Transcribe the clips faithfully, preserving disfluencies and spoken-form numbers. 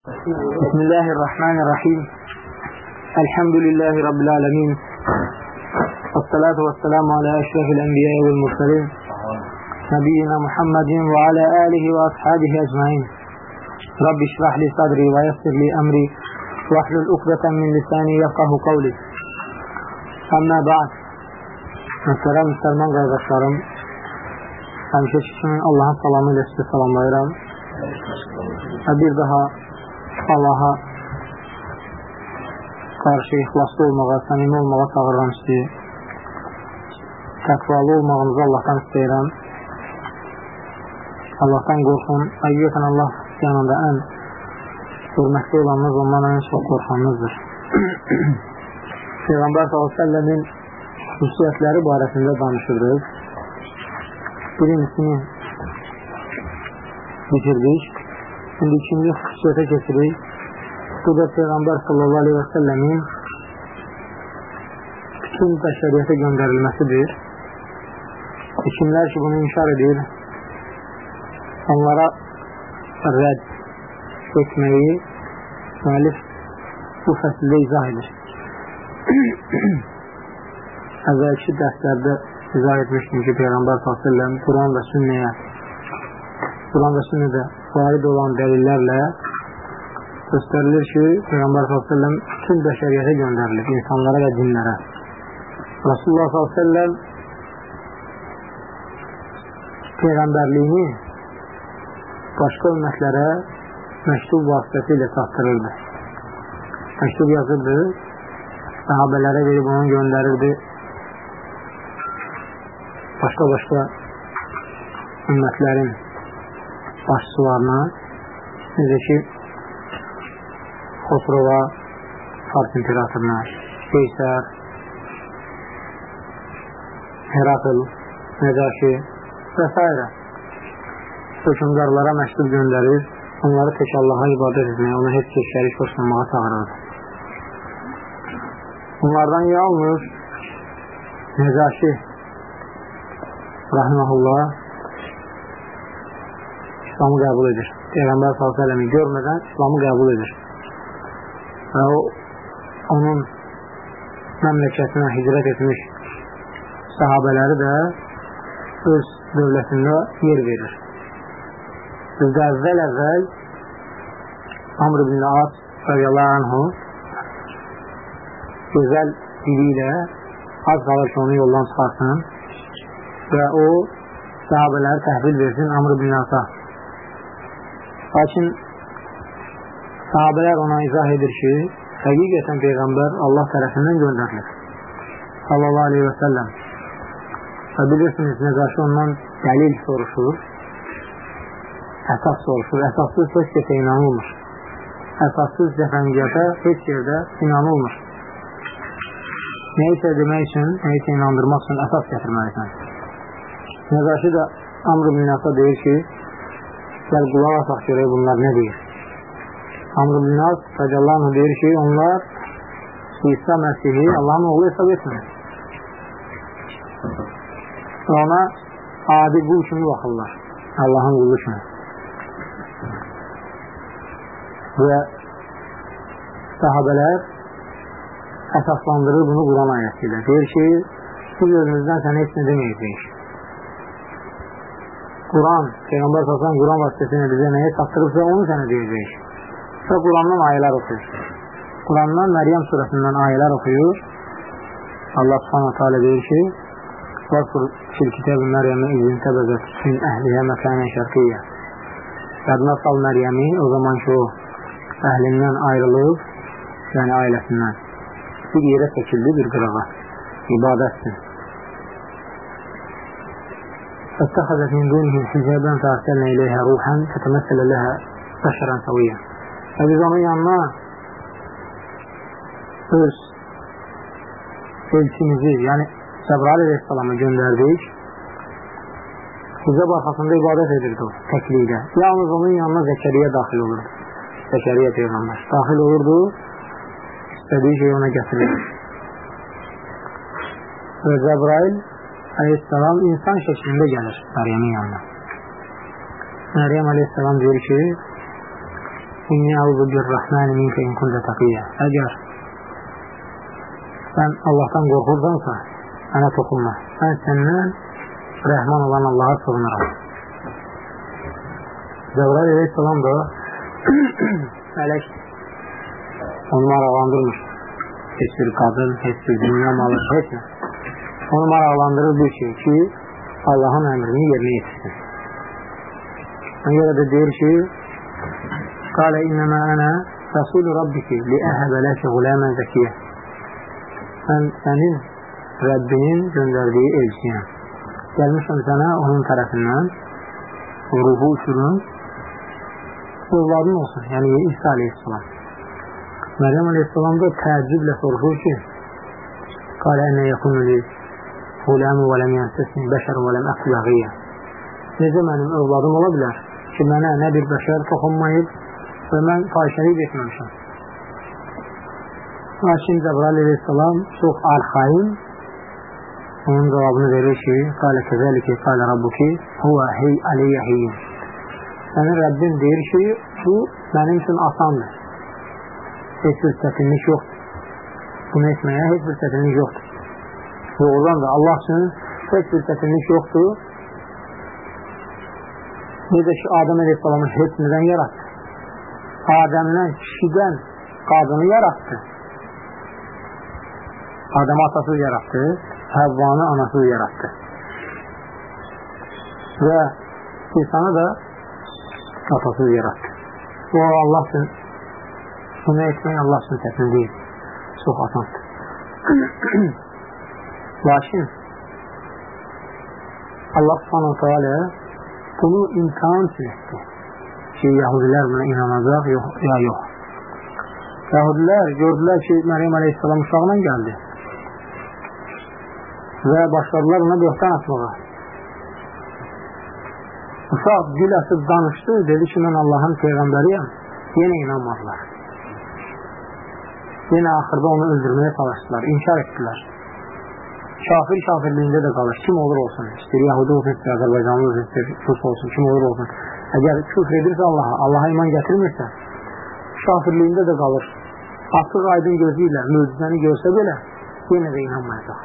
Bismillahirrahmanirrahim. Elhamdülillahi Rabbil alemin. Vessalatu vesselamu ala eşrefil enbiya'i vel mursalin. Nebiyyina Muhammedin ve ala alihi ve ashabihi ecmain. Rabbi şrahli sadri ve yessirli emri. Vahlul ukdeten min lisani yefkahu kavli. Amma ba'd. Mesela Müslüman kardeşlerim, həmişə kişinin Allah'ın salamı ilə sizi salamlayıram. Və bir daha Allah'a qarşı ixlaslı olmağa, səmimi olmağa çağırıram sizi. Təqvalı olmağınızı Allah'tan istəyirəm. Allah'tan qorxun. Həqiqətən Allah yanında ən hörmətli olanınız, ondan ən çox qorxanınızdır. Peyğəmbər sallallahu əleyhi və səlləmin xüsusiyyətləri barəsində danışırdıq. Birincisini bitirdik. Şimdi ikinci xüsusiyyətə keçirik. Bu da Peyğəmbər sallallahu aleyhi və səlləmin bütün bəşəriyyətə göndərilməsidir. Kimlər ki bunu inkar edir, onlara rədd etməyi müəllif bu fəsildə izah edir. Əvvəlki dərslərdə izah etmişdim ki, Peyğəmbər sallallahu aleyhi və səlləm Quran və sünnəyə Quran və sünnədə varid olan dəlillərlə göstərilir ki, Peyğəmbər sallallahu aleyhi və səlləm bütün bəşəriyyətə göndərilir, insanlara və dinlərə. Rasulullah sallallahu aleyhi və səlləm Peyğəmbərliyini başqa ümmətlərə məktub vasitəsilə çatdırırdı. Məktub yazırdı, sahabələrə verib onu göndərirdi. Başqa-başqa ümmətlərin başçılarına, necə ki Xosrova, Fars imperatoruna, Qeysər, Herakl, Nəcaşi və s. hökümdarlara məktub göndərir, onları tək Allaha ibadət etməyə, ona heç bir şərik qoşulmağa çağırırdı. Bunlardan yalnız Nəcaşi rahiməhullah İslamı qəbul edir. Peyğəmbər sallallahu əleyhi və səlləmi görmədən İslamı qəbul edir. Və o, onun məmləkətinə hicrət etmiş sahabələri də öz dövlətində yer verir. Bizdə əvvəl-əvvəl Amr ibn As radiyallahu anhu gözəl dili ilə az qalır ki, onu yoldan çıxarsın və o sahabələri təhvil versin Amr ibn As'a. Lakin sahabələr ona izah edir ki, həqiqətən Peyğəmbər Allah tərəfindən göndərilir sallallahu aleyhi və səlləm. Və bilirsiniz, Nəcaşi ondan dəlil soruşur, əsas soruşur, əsassız heç kəsə inanılmır, əsassız cəfəngiyyətə heç yerdə inanılmır. Neysə demək üçün, neysə inandırmaq üçün əsas gətirməlisən. Nəcaşi də Amr ibn As'a deyir ki, gəl qulaq asaq görək bunlar nə deyir. Amr ibn As radiyallahu anh deyir ki, onlar İsa Məsihi Allah'ın oğlu hesab etmir. Ona adi qul kimi baxırlar, Allah'ın qulu kimi. Və sahabələr əsaslandırır bunu Quran ayəsiyle. Deyir ki, siz özünüzdən sənə heç nə deməyəcəyik. Quran, Peyğəmbər sallallahu əleyhi və səlləm Quran vasitəsilə bizə nəyə çatdırıbsa onu sənə deyəcəyik. Və Qurandan ayələr oxuyur. Qurandan Məryəm surəsindən ayələr oxuyur. Allah subhanahu teala deyir ki, وَاذْكُرْ فِي الْكِتَابِ مَرْيَمَ إِذْ انْتَبَذَتْ مِنْ أَهْلِهَا مَكَانًا شَرْقِيًّا. Yadına sal Məryəmi, o zaman ki o əhlindən ayrılıb, yəni ailəsindən bir yerə çəkildi, bir qırağa, ibadətsin. فَاتَّخَذَتْ مِنْ دُونِهِمْ حِجَابًا فَأَرْسَلْنَا إِلَيْهَا رُوحًا فَتَمَثَّلَ لَهَا بَشَرًا سَوِيًّا. Və biz onun yanına öz elçimizi, yəni Cəbrail əleyhissalamı göndərdik. Hicab arxasında ibadət edirdi o, təklikdə. Yalnız onun yanına Zəkəriyə daxil olurdu. Zəkəriyə Peyğəmbər daxil olurdu, istədiyi şey ona gətirir. Və Cəbrail əleyhissalam insan şəklində gəlir Məryəmin yanına. Məryəm əleyhissalam deyir ki, İnni əuzu bir-Rahmani minkə in kunta taqiyyə. Əgər sən Allahdan qorxursansa, mənə toxunma. Mən səndən Rəhman olan Allaha sığınıram. Cəbrail əleyhissalam da mələk onu maraqlandırmış. Heç bir qadın, heç bir dünya malı, heç nə. Onu maraqlandırır bir şey ki, Allahın əmrini yerinə yetirsin. Ona görə də deyir ki, Qalə innəmə ənə Rəsulü Rabbiki liəhəbə ləkə quləmən zəkiyyə. Mən sənin Rəbbinin göndərdiyi elçiyəm. Gəlmişəm sənə onun tərəfindən ruhu uçurun, övladın olsun, yəni İsa aleyhissalam. Məryəm aleyhissalam da təəccüblə soruşur ki, Qalə ənə yəkunu li quləmi və ləm yənsəsni bəşər və ləm əxlaqiyyə. Necə mənim övladım ola bilər ki, mənə nə bir bəşər toxunmayıb və mən fahişəlik etməmişəm. Lakin Cəbrail əleyhissalam çox arxain onun cavabını verir ki, Qalə kəzəlikə qalə Rabbuki huvə hey aleyyə heyyin. Sənin Rəbbin deyir ki, bu mənim üçün asandır. Heç bir çətinlik yoxdur. Bunu etməyə heç bir çətinlik yoxdur. Doğrudan da Allah üçün heç bir çətinlik yoxdur. Necə ki, Adəm əleyhissalamı heç nədən yarattı. Adəmdən, kişidən qadını yarattı. Adəm atasız yarattı, Həvvanı anasız yarattı. Və insanı da atasız yarattı. O Allah üçün bunu etmək Allah üçün çətin deyil. Çox asandır. Lakin Allah subhanahu teala bunu imtihan üçün etdi ki, Yahudilər buna inanacaq ya yox. Yahudilər gördülər ki, Məryəm aleyhissalam uşağına gəldi və başladılar ona böhtan atmağa. Uşaq dil açıb danışdı, dedi ki, mən Allahın peyğəmbəriyəm. Yenə inanmadılar. Yenə axırda onu öldürməyə çalışdılar, inkar etdilər. Kafir kafirliyində də qalır, kim olur olsun, istəyir Yahudi olsun, istəyir Azərbaycanlı olsun, istəyir Rus olsun, kim olur olsun. Əgər küfr edirsə Allaha, Allaha iman gətirmirsə, kafirliyində də qalır. Açıq aydın gözü ilə möcüzəni görsə belə, yenə də inanmayacaq.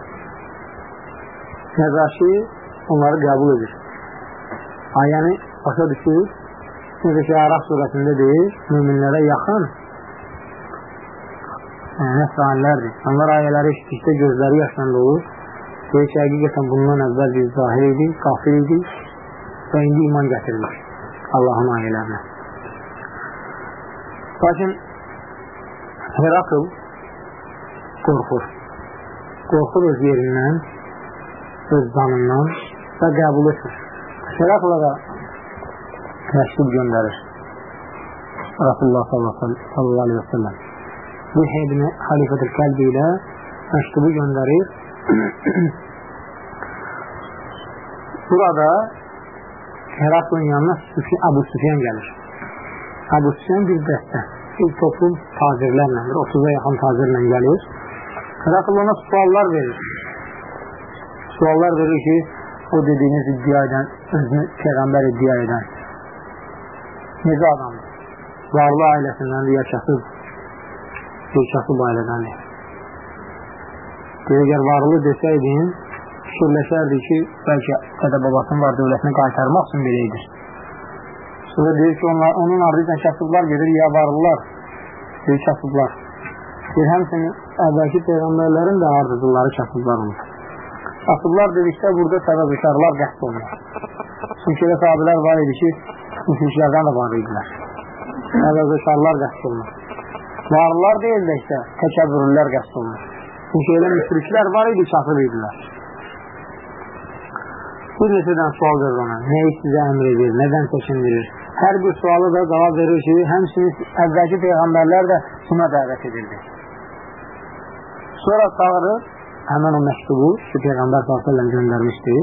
Nəzaşi onları qəbul edir. Ayəni başa düşür, necə ki, Ərəf surəsində deyir, müminlərə yaxın nəsranlərdir. Onlar ayələri işitdikdə gözləri yaşla olur. Deyir ki, həqiqətən bundan əvvəl biz zahir idik, qafir idik və indi iman gətirdik Allahın ayələrinə. Lakin Herakl qorxur. Qorxur öz yerindən, öz canından və qəbul etmir. Herakla da məktub göndərir Rasulullah sallallahu aleyhi və səlləm. Dihyə ibn Xəlifətül Kəlbi ilə məktubu göndərir. Burada Heraklın yanına Əbu Süfyan gəlir. Əbu Süfyan bir dəstə, bir toplum tacirlərlə, bir otuza yaxın tacirlə gəlir. Herakl ona suallar verir. Suallar verir ki, o dediyiniz iddia edən, özünü peyğəmbər iddia edən necə adamdır? Varlı ailəsindən ya kasıb, bir kasıb ailədəndir. Əgər varlı desəydin, fikirləşərdi ki, bəlkə dədə babasının var dövlətini qaytarmaq üçün beləydir. Sonra deyir ki, onlar, onun ardıyla kasıblar gedir, ya varlılar, deyir kasıblar. Deyir, həmsinin əvvəlki peyğəmbərlərin də ardıcıları kasıblar olur. Kasıblar dedikdə burada səbəbkarlar qəsd olunur. Çünki elə sahabilər var idi ki, müşriklərdən də var idilər. Səbəbkarlar qəsd olunur. Varlılar deyil də isə təkəbbürlülər qəsd olunur. Çünki elə müşriklər var idi, kafir idilər. Bir neçədən sual verir ona. Nəyi sizə əmr edir, nədən çəkindirir? Hər bir sualı da cavab verir ki, həmçinin əvvəlki peyğəmbərlər də buna dəvət edirdi. Sonra çağırır, həmən o məktubu ki, Peyğəmbər sallallahu əleyhi və səlləm göndərmişdi.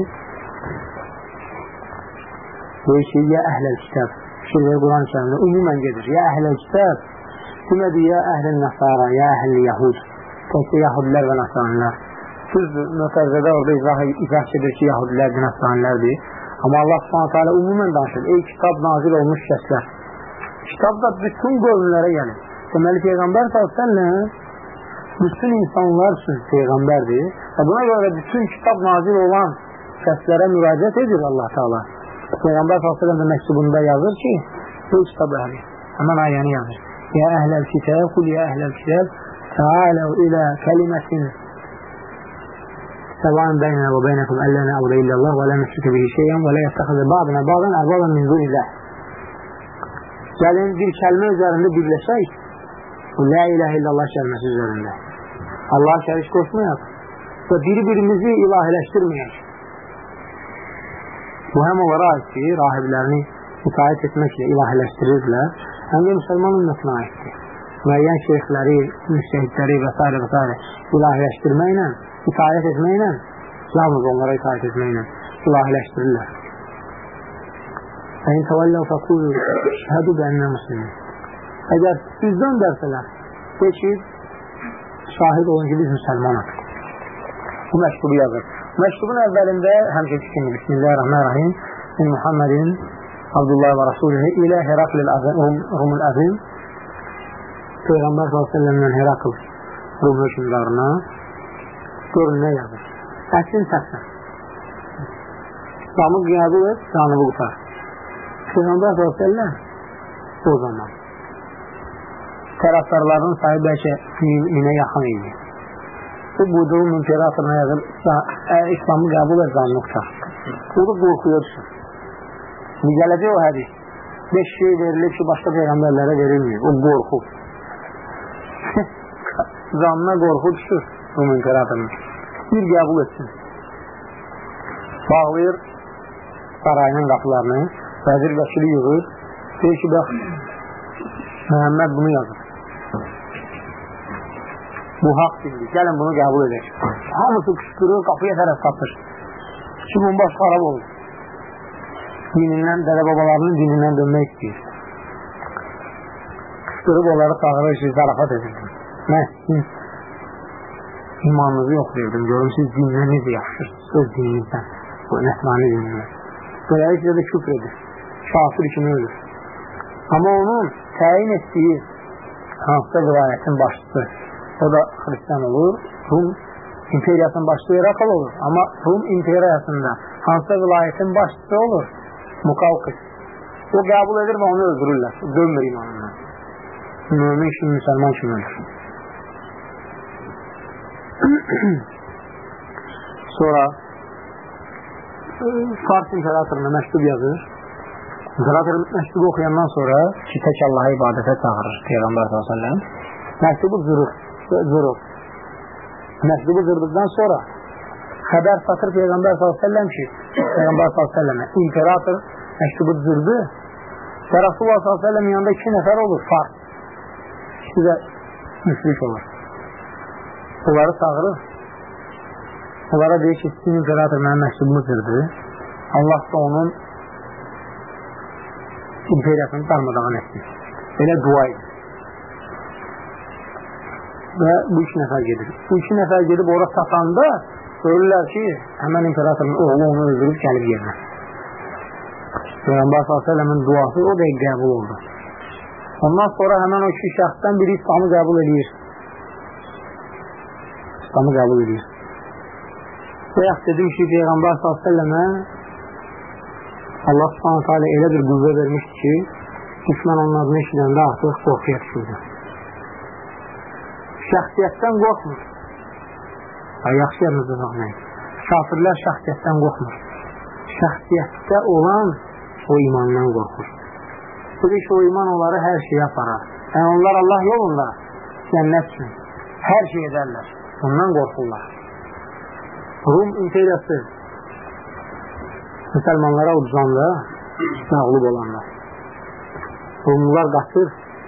Deyir ki, ya əhləl kitab, fikirləri Quran-ı Kərimdə ümumən gedir. Ya əhləl kitab, demədi ya əhl-i nəsara, ya əhl-i yahud, təkcə yahudilər və nəsranilər. Düzdür, mütərzədə orada izah edir ki, yahudilərdir, nəsranilərdir. Amma Allah subhanahu teala ümumən danışır. Ey kitab nazil olmuş kəslər, Kitab da bütün qövmlərə gəlir. Deməli, Peyğəmbər s.ə.v bütün insanlar üçün Peyğəmbərdir. Buna görə bütün kitab nazil olan şəxslərə müraciət edir Allah Teala. Peyğəmbər s.ə.v də məktubunda yazır ki, bu kitab əhli. Həmən ayəni yazır. Ya əhləl kitəb, qul ya əhləl kitəb, təaləv ilə kəlimətin səvan bəynə və bəynəkum əllənə əvdə illallah və lə nüşrikə bihi şeyən və lə yəstəxəzə ba'dına ba'dan ərbadan min dunillah. Gəlin bir kəlmə üzərində birləşək, bu la ilahe illallah kəlməsi üzərində. Allah şərik qoşmayaq və bir-birimizi ilahiləşdirməyək. Bu həm onlara aiddir, rahiblərini itaət etməklə ilahiləşdirirdilər, həm də müsəlman ümmətinə aiddir. Müəyyən şeyxləri, müştəhidləri və s. və s. ilahiləşdirməklə, itaət etməklə, yalnız onlara itaət etməklə ilahiləşdirirlər. Əyin təvəlləv fəqulu şəhədu bənnə müslimin. Əgər siz döndərsələr, de ki, şahid olun ki, biz müsəlmanıq. Bu məktubu yazır. Məktubun əvvəlində həmçəki kimi Bismillahirrahmanirrahim min Muhammedin Abdullah və Rasulühü ilə Heraklil Rumul Əzim Peyğəmbər s.ə.v-dən Herakl Rum hökümdarına görün nə yazır. Əslin səsən. İslamı qəbul et, canımı qutar. Peyğəmbər s.ə.v o zaman tərəfdarların sayı bəlkə minə yaxın idi. Bu buduğun imperatoruna yazır, İslamı qəbul et, canını qutar. Burada qorxuya düşür. Gələcək o hədis. Beş şey verilir ki, başqa peyğəmbərlərə verilmir. O qorxu. Canına qorxu düşür bu imperatorun. Bir qəbul etsin. Bağlayır sarayının qapılarını, vəzir vəkili yığır. Deyir ki, bax, Məhəmməd bunu yazır. Bu haqq dindir. Gəlin bunu qəbul edək. Hamısı qışqırır, qapıya tərəf qatır. Ki, bombaş xarab olur. Dinindən, dədə babalarının dinindən dönmək istəyir. Qışqırıb onları çağırır ki, zarafat edirdim. Mən sizin imanınızı yoxlayırdım. Görüm, siz dindən necə yaxşırsınız, öz dininizdən, bu nəsmani dininizdən. Beləliklə də küfr edir. Kafir kimi ölür. Amma onun təyin etdiyi hansısa vilayətin başçısı, o da Hristiyan olur, Rum imperiyasının başçısı Herakl olur. Amma Rum imperiyasında hansısa vilayətin başçısı olur, Mukavqis. O qəbul edir və onu öldürürlər. Dönmür imanından. Mümin kimi, müsəlman kimi ölür. Sonra Fars imperatoruna məktub yazır. İmperator məktubu oxuyandan sonra ki, tək Allah'a ibadətə çağırır Peyğəmbər s.ə.v. Məktubu zırır. zırır. Məktubu zırdıqdan sonra xəbər satır Peyğəmbər s.ə.v ki, Peyğəmbər s.ə.və imperator məktubu zırdı və Rasulullah s.ə.v-in yanında iki nəfər olur, Fars. İkisi də müşrik olur. Onları çağırır. Onlara deyir ki, sizin imperator mənim məktubumu zırdı. Allah da onun imperiyasını darmadağın etsin. Belə dua edir. Və bu iki nəfər gedir. Bu iki nəfər gedib orada satanda görürlər ki, həmən imperatorun oğlu onu öldürüb gəlib yerinə. Peyğəmbər s.ə.v-in duası o da qəbul oldu. Ondan sonra həmən o iki şəxsdən biri İslamı qəbul edir. İslamı qəbul edir. Və yaxud dedim ki, Peyğəmbər s.ə.və Allah s.ə.v elə bir qüvvə vermişdir ki, düşmən onun adını eşidəndə artıq qorxuya düşürdü. Şəxsiyyətdən qorxmur. Ay, yaxşı yerinizdə baxmayın. Kafirlər şəxsiyyətdən qorxmur. Şəxsiyyətdə olan o imandan qorxur. Budur ki, o iman onları hər şeyə aparar. Yəni, onlar Allah yolunda cənnət üçün hər şey edərlər. Ondan qorxurlar. Rum imperiyası müsəlmanlara ucuzanda məğlub olanlar. Rumlular qaçır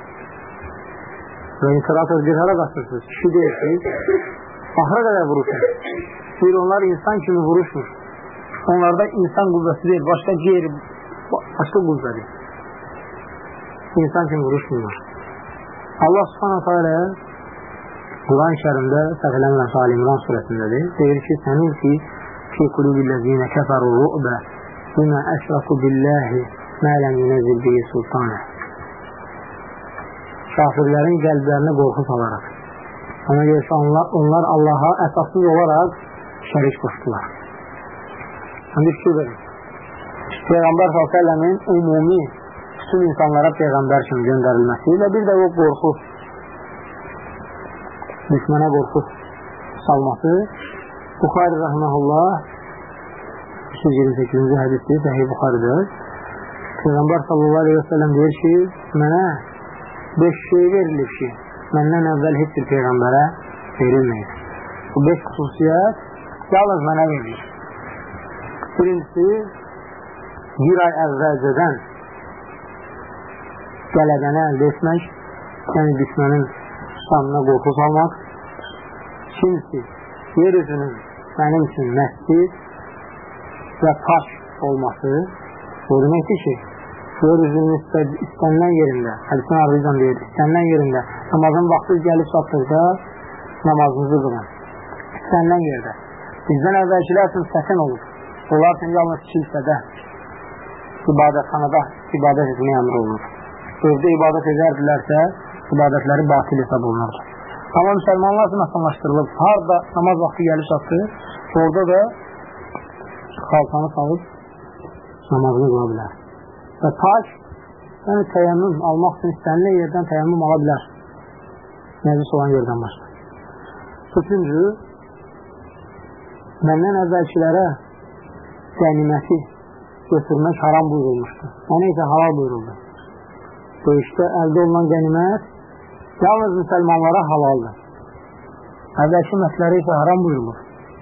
və imperator bir hara qaçırsınız, kişi deyirsiniz, ahıra qədər vurursun. Bir onlar insan kimi vuruşmur. Onlarda insan qüvvəsi deyil, başqa geri, başqa qüvvədir. İnsan kimi vuruşmurlar. Allah subhanahu teala Quran-ı Kərimdə Səfələnlər Salimran surəsindədir. Deyir ki, sənin ki, ki qulubilləzinə kəfəru ru'bə bimə əşraku billəhi mələm yunəzil bihi sultanə. kafirlərin qəlblərinə qorxu salaraq. Ona görə ki, onlar, onlar Allaha əsassız olaraq şərik qoşdular. Şimdi fikir verin. Peyğəmbər sallallahu əleyhi və səlləmin ümumi bütün insanlara Peyğəmbər kimi göndərilməsi və bir də o qorxu, düşmənə qorxu salması. Buxari rəhməhullah üç yüz iyirmi səkkizinci hədisdir, Səhih Buxaridir. Peyğəmbər sallallahu aleyhi və səlləm deyir ki, mənə beş şey verilir ki, məndən əvvəl heç bir Peyğəmbərə verilməyir. Bu beş xüsusiyyət yalnız mənə verilir. Birincisi, bir ay əvvəlcədən qələbəni əldə etmək, yəni düşmənin sanına qorxu salmaq. İkincisi, yer üzünün mənim üçün məscid və taş olması. O deməkdir ki, yer üzünün istənilən yerində, hədisin arzucan deyir, istənilən yerində namazın vaxtı gəlib çatdıqda namazınızı qılın. İstənilən yerdə. Bizdən əvvəlkilər üçün səsin olur. Onlar üçün yalnız kilsədə, ibadətxanada ibadət etməyə əmr olunur. Evdə ibadət edərdilərsə, ibadətləri batil hesab olunurdu. Amma müsəlmanlar üçün asanlaşdırılıb, harada namaz vaxtı gəlib çatdı, orada da xalçanı salıb namazını qıla bilər. Və taş, yəni təyəmmüm almaq üçün istənilən yerdən təyəmmüm ala bilər. Nəcis olan yerdən başqa. Üçüncü, məndən əvvəlkilərə qəniməti götürmək haram buyurulmuşdur. Ona isə halal buyuruldu. Döyüşdə əldə olunan qənimət yalnız müsəlmanlara halaldır. Əvvəlki məsələri isə haram buyurulur.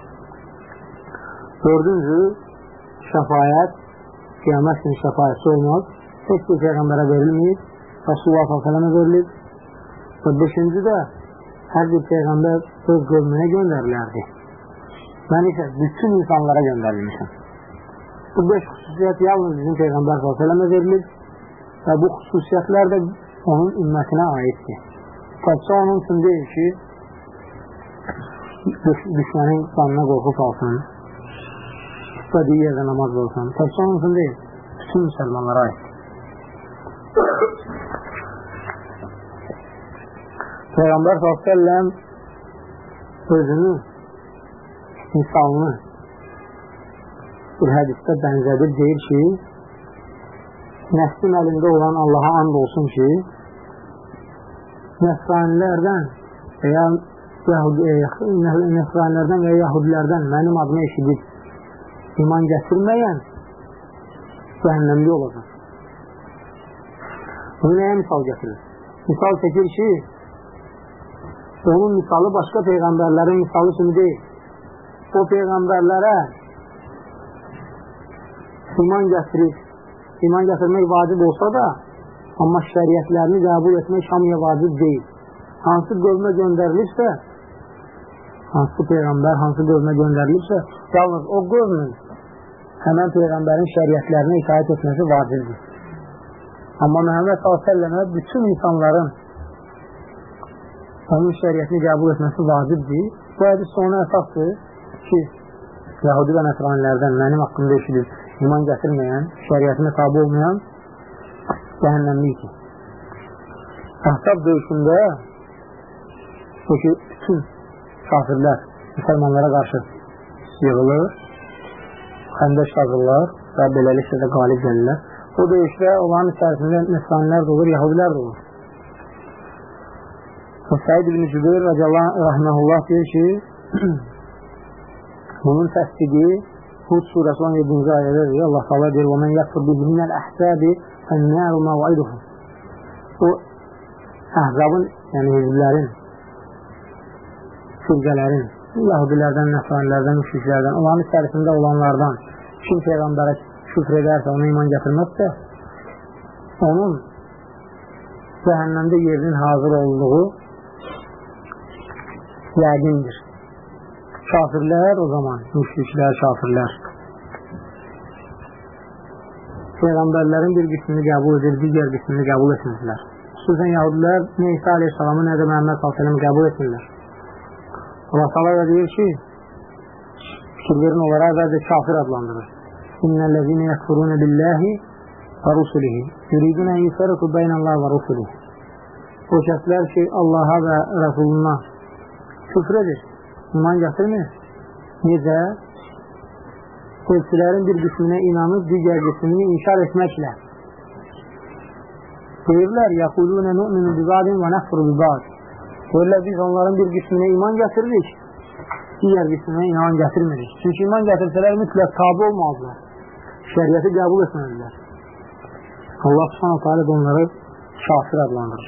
Dördüncü, şəfayət, qiyamət günü şəfayətçi olmaz. Heç bir Peyğəmbərə verilməyib, Rasulullah sallallahu əleyhi və səlləmə verilib. Və beşinci də, hər bir Peyğəmbər öz qövmünə göndərilərdi. Mən isə bütün insanlara göndərilmişəm. Bu beş xüsusiyyət yalnız bizim Peyğəmbər sallallahu əleyhi və səlləmə verilib və bu xüsusiyyətlər də onun ümmətinə aiddir. Təkcə onun üçün deyil ki, düşmənin qanına qorxu salsın, istədiyi yerdə namaz olsun. Təkcə onun üçün deyil, bütün müsəlmanlara aiddir. Peyğəmbər sallallahu əleyhi və səlləm özünü, misalını bir hədisdə bənzədir, deyir ki, nəslin əlində olan Allaha and olsun ki, nəsranilərdən və ya nəsranilərdən və yahudilərdən mənim adıma eşidib iman gətirməyən cəhənnəmli olacaq. Bunu nəyə misal gətirir? Misal çəkir ki, onun misalı başqa peyğəmbərlərin misalı kimi deyil. O peyğəmbərlərə iman gətirir, iman gətirmək vacib olsa da, amma şəriətlərini qəbul etmək hamıya vacib deyil. Hansı qövmə göndərilirsə, hansı peyğəmbər, hansı qövmə göndərilirsə, yalnız o qövmün həmən peyğəmbərin şəriətlərinə itaət etməsi vacibdir. Amma Məhəmməd sallallahu əleyhi və səlləmə bütün insanların onun şəriətini qəbul etməsi vacibdir. Bu hədis ona əsasdır ki, Yahudi və Nəsranilərdən mənim haqqımda eşidib iman gətirməyən, şəriətinə tabi olmayan cəhənnəmlikdir. Əhzab döyüşündə o ki, bütün kafirlər müsəlmanlara qarşı yığılır, xəndək qazırlar və beləliklə də qalib gəlirlər. O döyüşdə onların içərisində Nəsranilər də olur, Yahudilər də olur. Səid ibn Cübeyr rəhməhullah deyir ki, bunun təsdiqi Hud surəsi on yeddinci ayədir. Allah Teala deyir: "Və men yakfur bihi minel ahsabi fennaru mev'iduhum." O Əhzabın, yəni hizblərin, firqələrin, Yahudilərdən, Nəsranilərdən, müşriklərdən, onların içərisində olanlardan kim Peyğəmbərə küfr edərsə, ona iman gətirməzsə, onun cəhənnəmdə yerinin hazır olduğu yəqindir. Kafirlər o zaman, müşriklər, kafirlər Peyğəmbərlərin bir qismini qəbul edir, digər qismini qəbul etmirlər. Xüsusən Yahudilər nə İsa aleyhissalamı, nə də Məhəmməd sallallahu əleyhi və səlləm qəbul etmirlər. Allah Teala deyir ki, fikir verin, onlara əvvəlcə kafir adlandırır. İnnellezine yekfurune billahi və rusulihi yuridun en yufarriqu beynəllahi və rusulihi. o kəslər ki, Allaha və Rəsuluna küfr edir, iman gətirmir. Necə? Elçilərin bir qisminə inanıb, digər qismini inkar etməklə. Deyirlər, yəqulunə nu'minu bibadin və nəfru bibad. Deyirlər, biz onların bir qisminə iman gətiririk, digər qisminə iman gətirmirik. Çünki iman gətirsələr mütləq tabi olmazlar, şəriəti qəbul etməlidirlər. Allah subhanahu ta'ala onları kafir adlandırır.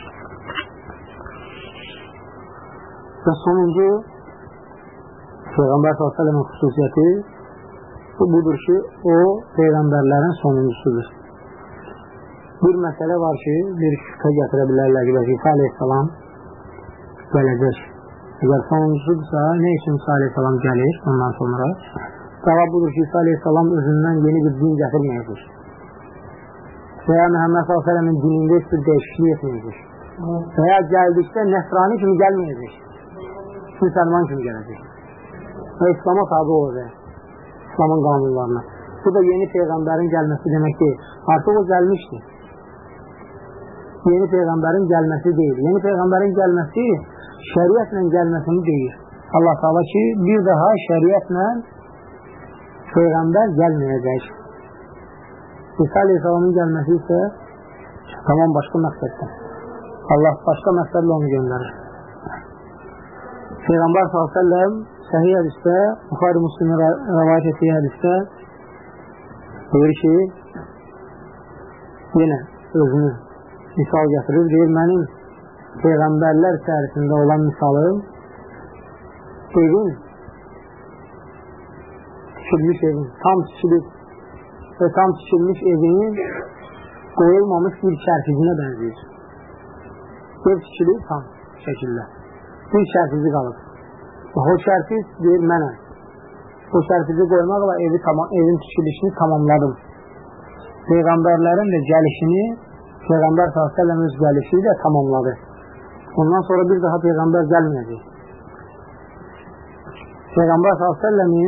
Və sonuncu Peyğəmbər sallallahu əleyhi və səlləmin xüsusiyyəti budur ki, o Peyğəmbərlərin sonuncusudur. Bir məsələ var ki, bir şübhə gətirə bilərlər ki, İsa aleyhissalam gələcək. Əgər sonuncusudursa, nə üçün İsa aleyhissalam gəlir ondan sonra? Cavab budur ki, İsa aleyhissalam özündən yeni bir din gətirməyəcək. Və ya Məhəmməd sallallahu əleyhi və səlləmin dinində heç bir dəyişiklik etməyəcək. Və ya gəldikdə nəsrani kimi gəlməyəcək. Müsəlman kimi gələcək. Və İslam'a tabi olacaq. İslamın qanunlarına. Bu da yeni Peyğəmbərin gəlməsi demək deyil. Artıq o gəlmişdir. Yeni Peyğəmbərin gəlməsi deyil. Yeni Peyğəmbərin gəlməsi şəriətlə gəlməsini deyir. Allah Teala ki, bir daha şəriətlə Peyğəmbər gəlməyəcək. İsa aleyhissalamın gəlməsi isə tamam başqa məqsəddir. Allah başqa məqsədlə onu göndərir. Peyğəmbər sallallahu əleyhi və səlləm səhih hədisdə, Buxari Müslimin rəvayət etdiyi hədisdə deyir ki, yenə özünü misal gətirir, deyir, mənim Peyğəmbərlər içərisində olan misalım evin, tikilmiş evin, tam tikilib və tam tikilmiş evinin qoyulmamış bir çərfizinə bənzəyir. Ev tikilib tam şəkildə. Bir çərfizi qalıb. O çərfiz deyir, mənəm. O çərfizi qoymaqla evi tamam, evin tikilişini tamamladım. Peyğəmbərlərin də gəlişini Peyğəmbər sallallahu əleyhi və səlləm öz gəlişini də tamamladı. Ondan sonra bir daha Peyğəmbər gəlməyəcək. Peyğəmbər sallallahu əleyhi və səlləmin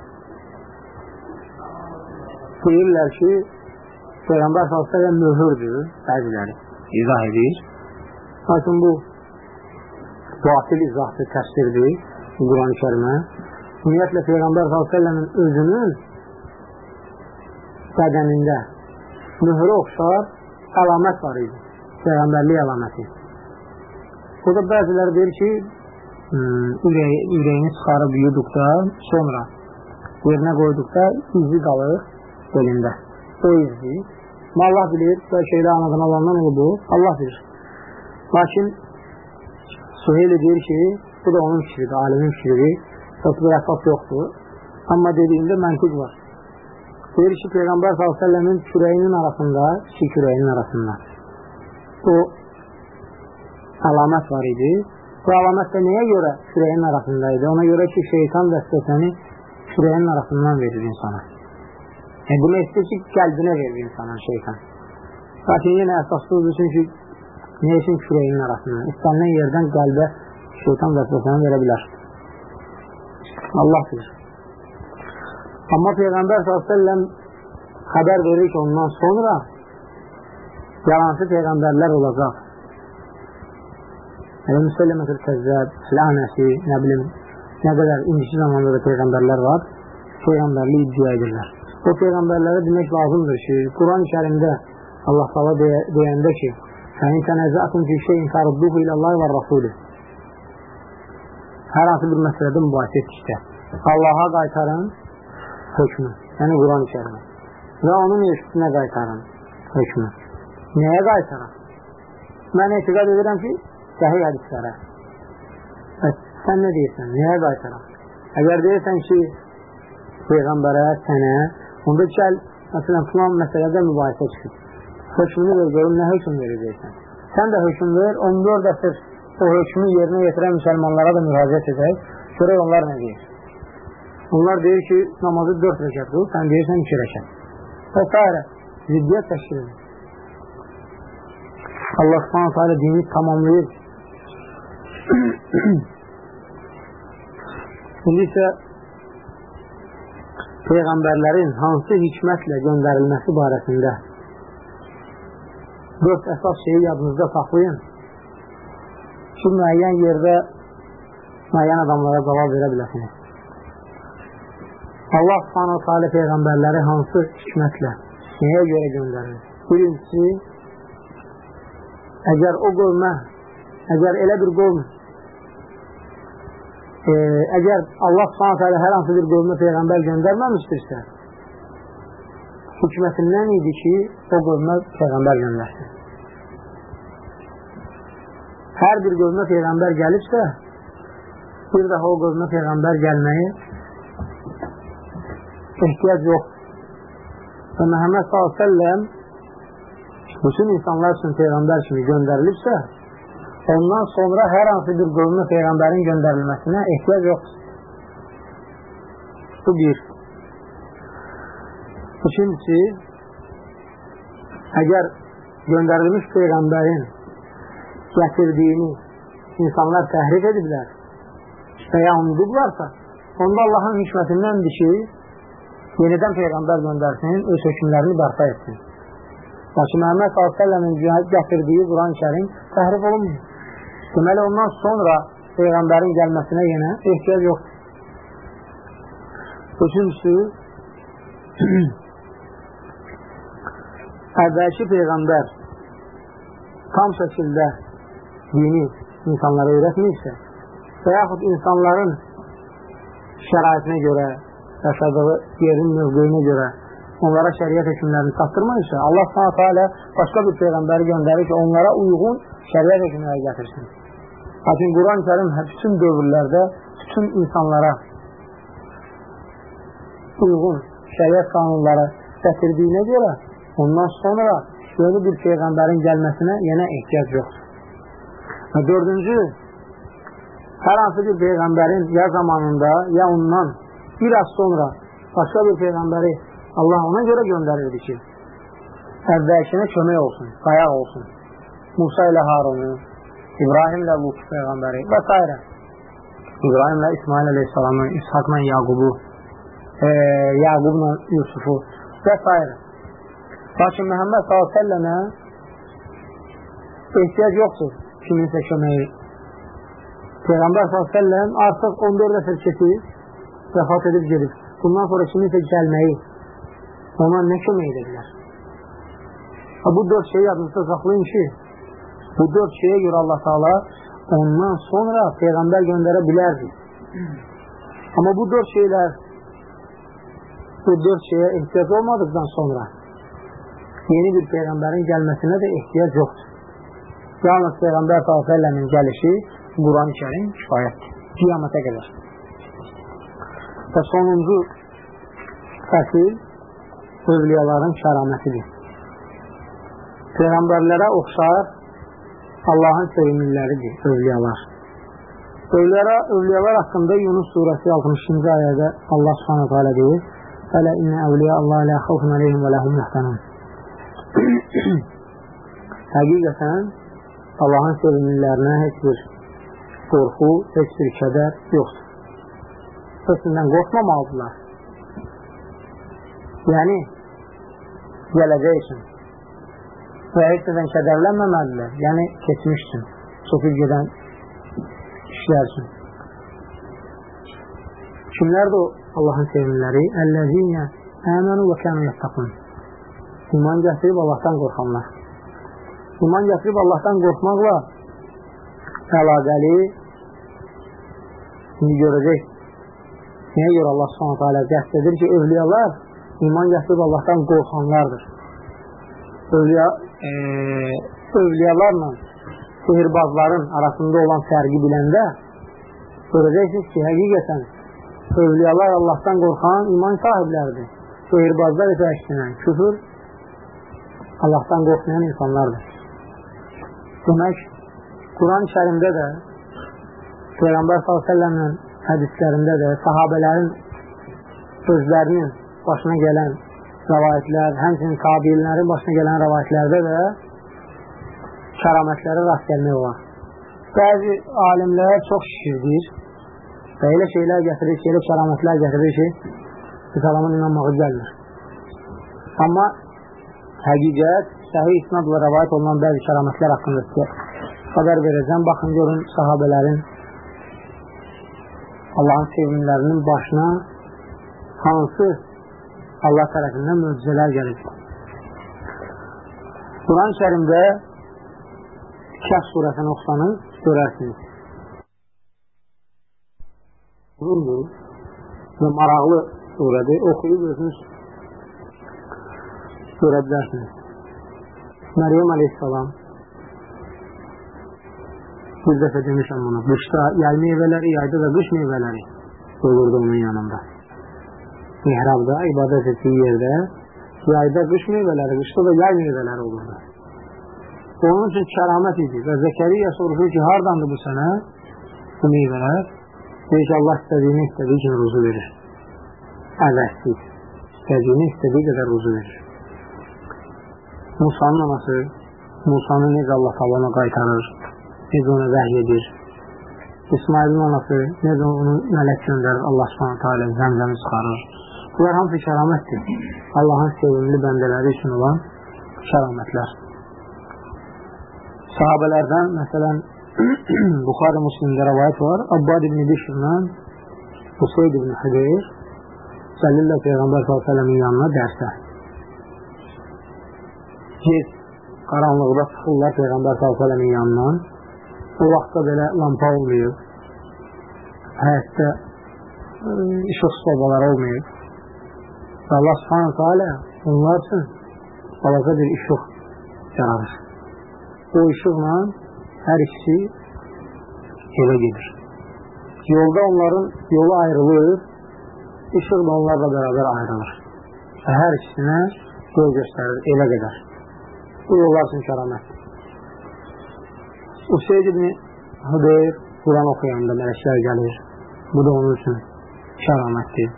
deyirlər ki, Peyğəmbər sallallahu əleyhi və səlləm möhürdür, bəziləri izah edir. Lakin bu batil izahdır, təfsirdir Quran-ı Kərimə. Ümumiyyətlə Peyğəmbər sallallahu əleyhi və səlləmin özünün bədənində möhrə oxşar əlamət var idi. Peyğəmbərlik əlaməti. O da bəziləri deyir ki, ürəyi, ürəyini çıxarıb yuyduqda, sonra yerinə qoyduqda izi qalır belində. O izi. Allah bilir, bəlkə elə anadan alandan olur bu, Allah bilir. Lakin Suheyli deyir ki, bu da onun fikridir, alimin fikridir. Yoxsa bir əsas yoxdur. Amma dediyində məntiq var. Deyir ki, Peyğəmbər sallallahu əleyhi və səlləmin kürəyinin arasında, iki kürəyinin arasında o əlamət var idi. Bu əlamət də nəyə görə kürəyinin arasındaydı? Ona görə ki, şeytan vəsvəsəni kürəyinin arasından verir insana. E, bunu istəyir ki, qəlbinə verir insanın şeytan. Lakin yenə əsaslıdır, çünki nə üçün kürəyinin arasından? İstənilən yerdən qəlbə şeytan vəsvəsəni verə bilər. Allah bilir. Amma Peyğəmbər sallallahu əleyhi və səlləm xəbər verir ki, ondan sonra yalancı Peyğəmbərlər olacaq. Yəni, Müsəlləmətül Kəzzəb, Lənəsi, nə bilim, nə qədər indiki zamanda da Peyğəmbərlər var, Peyğəmbərliyi iddia edirlər. O Peyğəmbərlərə demək lazımdır ki, Quran-ı Kərimdə Allah Teala deyəndə ki, "Fəin tənəzətum fi şeyin fərudduhu iləllahi və Rasulü." Hər hansı bir məsələdə mübahisə etdikdə Allaha qaytarın hökmü, yəni Quran-ı Kərimə və onun elçisinə qaytarın hökmü. Nəyə qaytarın? Mən etiqad edirəm ki, səhih hədislərə. Sən nə deyirsən? Nəyə qaytarın? Əgər deyirsən ki, Peyğəmbərə, sənə, onda gəl, məsələn, filan məsələdə mübahisə çıxır. Hökmünü ver, görüm, nə hökm verəcəksən? Sən də hökm ver, on dörd əsr o hökmü yerinə yetirən müsəlmanlara da müraciət edək, görək onlar nə deyir? Onlar deyir ki, namazı dörd rəkət qıl, sən deyirsən iki rəkət. Və s. Ziddiyyət təşkil edir. Allah subhanahu ta'ala dini tamamlayır. İndi isə Peyğəmbərlərin hansı hikmətlə göndərilməsi barəsində dörd əsas şeyi yadınızda saxlayın. ki, müəyyən yerdə müəyyən adamlara cavab verə biləsiniz. Allah subhanahu teala peyğəmbərləri hansı hikmətlə, nəyə görə göndərir? Birincisi, əgər o qövmə, əgər elə bir qövm, e, əgər Allah subhanahu teala hər hansı bir qövmə peyğəmbər göndərməmişdirsə, hikmətindən idi ki, o qövmə peyğəmbər göndərsin. Hər bir qövmə peyğəmbər gəlibsə, bir daha o qövmə peyğəmbər gəlməyi ehtiyac yox. Və Məhəmməd sallallahu əleyhi və səlləm bütün insanlar üçün peyğəmbər kimi göndərilibsə, ondan sonra hər hansı bir qövmə peyğəmbərin göndərilməsinə ehtiyac yoxdur. Bu bir. İkincisi, əgər göndərilmiş peyğəmbərin gətirdiyini insanlar təhrif ediblər və ya unudublarsa, onda Allahın hikmətindəndir ki, yenidən peyğəmbər göndərsin, öz hökmlərini bərpa etsin. Lakin Məhəmməd sallallahu əleyhi və səlləmin gətirdiyi Quran-ı Kərim təhrif olunmuyor. Deməli, ondan sonra peyğəmbərin gəlməsinə yenə ehtiyac yoxdur. Üçüncüsü, əvvəlki peyğəmbər tam şəkildə dini insanlara öyrətməyirsə və yaxud insanların şəraitinə görə, yaşadığı yerin mövqeyinə görə onlara şəriət hökmlərini çatdırmayırsa, Allah subhanahu teala başqa bir peyğəmbəri göndərir ki, onlara uyğun şəriət hökmləri gətirsin. Lakin Quran-ı Kərim bütün dövrlərdə bütün insanlara uyğun şəriət qanunları gətirdiyinə görə ondan sonra yeni bir peyğəmbərin gəlməsinə yenə ehtiyac yoxdur. Və dördüncü, hər hansı bir peyğəmbərin ya zamanında, ya ondan bir az sonra başqa bir peyğəmbəri Allah ona görə göndərirdi ki, əvvəlkinə kömək olsun, qayaq olsun. Musa ilə Harunu, İbrahim ilə Lut peyğəmbəri və s. İbrahim ilə İsmail əleyhissalamı, İshaqla Yaqubu, e, Yaqubla Yusufu və s. Lakin Məhəmməd sallallahu əleyhi və səlləmə ehtiyac yoxdur kiminsə köməyi. Peyğəmbər sallallahu əleyhi və səlləm artıq on dörd əsr keçib, vəfat edib gedib. Bundan sonra kiminsə gəlməyi ona nə kömək edə bilər? Bu dörd şeyi yadınızda saxlayın ki, bu dörd şeyə görə Allah Teala ondan sonra peyğəmbər göndərə bilərdi. Amma bu dörd şeylər, bu dörd şeyə ehtiyac olmadıqdan sonra yeni bir peyğəmbərin gəlməsinə də ehtiyac yoxdur. Yalnız Peyğəmbər sallallahu əleyhi və səlləmin gəlişi Quran-ı Kərim kifayətdir. Qiyamətə qədər. Və sonuncu fəsil övliyaların kəramətidir. Peyğəmbərlərə oxşar Allahın sevimliləridir övliyalar. Övliyalar, övliyalar haqqında Yunus surəsi altmışıncı ayədə Allah subhanahu teala deyir: "Fələ innə əvliya Allah la xawfun aleyhim və lahum yahzanun." Həqiqətən Allahın sevimlilərinə heç bir qorxu, heç bir kədər yoxdur. Səsindən qorxmamalıdırlar. Yəni, gələcək üçün və heç nədən kədərlənməməlidirlər. Yəni, keçmiş üçün, çəkib gedən işlər üçün. Kimlərdir o Allahın sevimliləri? Əl-ləzinə əmənu və kənu yəttəqun. İman gətirib Allahdan qorxanlar. İman gətirib Allahdan qorxmaqla əlaqəli indi görəcək. Nəyə görə Allah subhanahu teala qəsd edir ki, övliyalar iman gətirib Allahdan qorxanlardır. Övliya, e, övliyalarla sihirbazların arasında olan fərqi biləndə görəcəksiniz ki, həqiqətən övliyalar Allahdan qorxan iman sahibləridir. Sihirbazlar isə əksinə küfür Allahdan qorxmayan insanlardır. Demək, Quran-ı Kərimdə də Peyğəmbər sallallahu əleyhi və səlləmin hədislərində də sahabələrin özlərinin başına gələn rəvayətlər, həmçinin tabiinlərin başına gələn rəvayətlərdə də kəramətləri rast gəlmək olar. Bəzi alimlər çox şişirdir və elə şeylər gətirir ki, elə kəramətlər gətirir ki, biz adamın inanmağı gəlmir. Amma həqiqət, səhih isnadla rəvayət olunan bəzi kəramətlər haqqında sizə xəbər verəcəm. Baxın, görün, sahabələrin Allahın sevimlərinin başına hansı Allah tərəfindən möcüzələr gəlib. Quran-ı Kərimdə Kəhf surəsini oxusanız görərsiniz. Uzundur və maraqlı surədir. Oxuyub özünüz görə bilərsiniz. Məryəm əleyhissalam, bir dəfə demişəm bunu, qışda yay meyvələri, yayda da qış meyvələri olurdu onun yanında. Mihrabda, ibadət etdiyi yerdə yayda qış meyvələri, qışda da yay meyvələri olurdu. Onun üçün kəramət idi və Zəkəriyyə soruşur ki, hardandır bu sənə bu meyvələr? Deyir ki, Allah istədiyini istədiyi kimi ruzu verir. Əvəzsiz. İstədiyini istədiyi qədər ruzu verir. Musanın anası, Musanı necə Allah Taala'na qaytarır, necə ona vəhy edir. İsmail'in anası necə onu mələk göndərir, Allah Subhanahu Taala zəmzəmi çıxarır. Bunlar hamısı kəramətdir. Allahın sevimli bəndələri üçün olan kəramətlər. Sahabələrdən, məsələn, Buxari Müslimdə rəvayət var. Abbad ibn Bişrlə Useyd ibn Hüdeyr gəlirlər Peyğəmbər sallallahu əleyhi və səlləmin yanına dərsə. Gec qaranlıqda çıxırlar Peyğəmbər sallallahu əleyhi və səlləmin yanından. O vaxtda belə lampa olmayıb, həyətdə işıq sobaları olmayıb. Və Allah Subhanahu Taala onlar üçün balaca bir işıq yaradır. O işıqla hər ikisi evə gedir. Yolda onların yolu ayrılır, işıq da onlarla beraber ayrılır. Və hər ikisinə yol göstərir, evə qədər. Bu yollar üçün kəramətdir. Useyd ibn Hüdeyr Quran oxuyanda mələklər gəlir. Bu da onun üçün kəramətdir.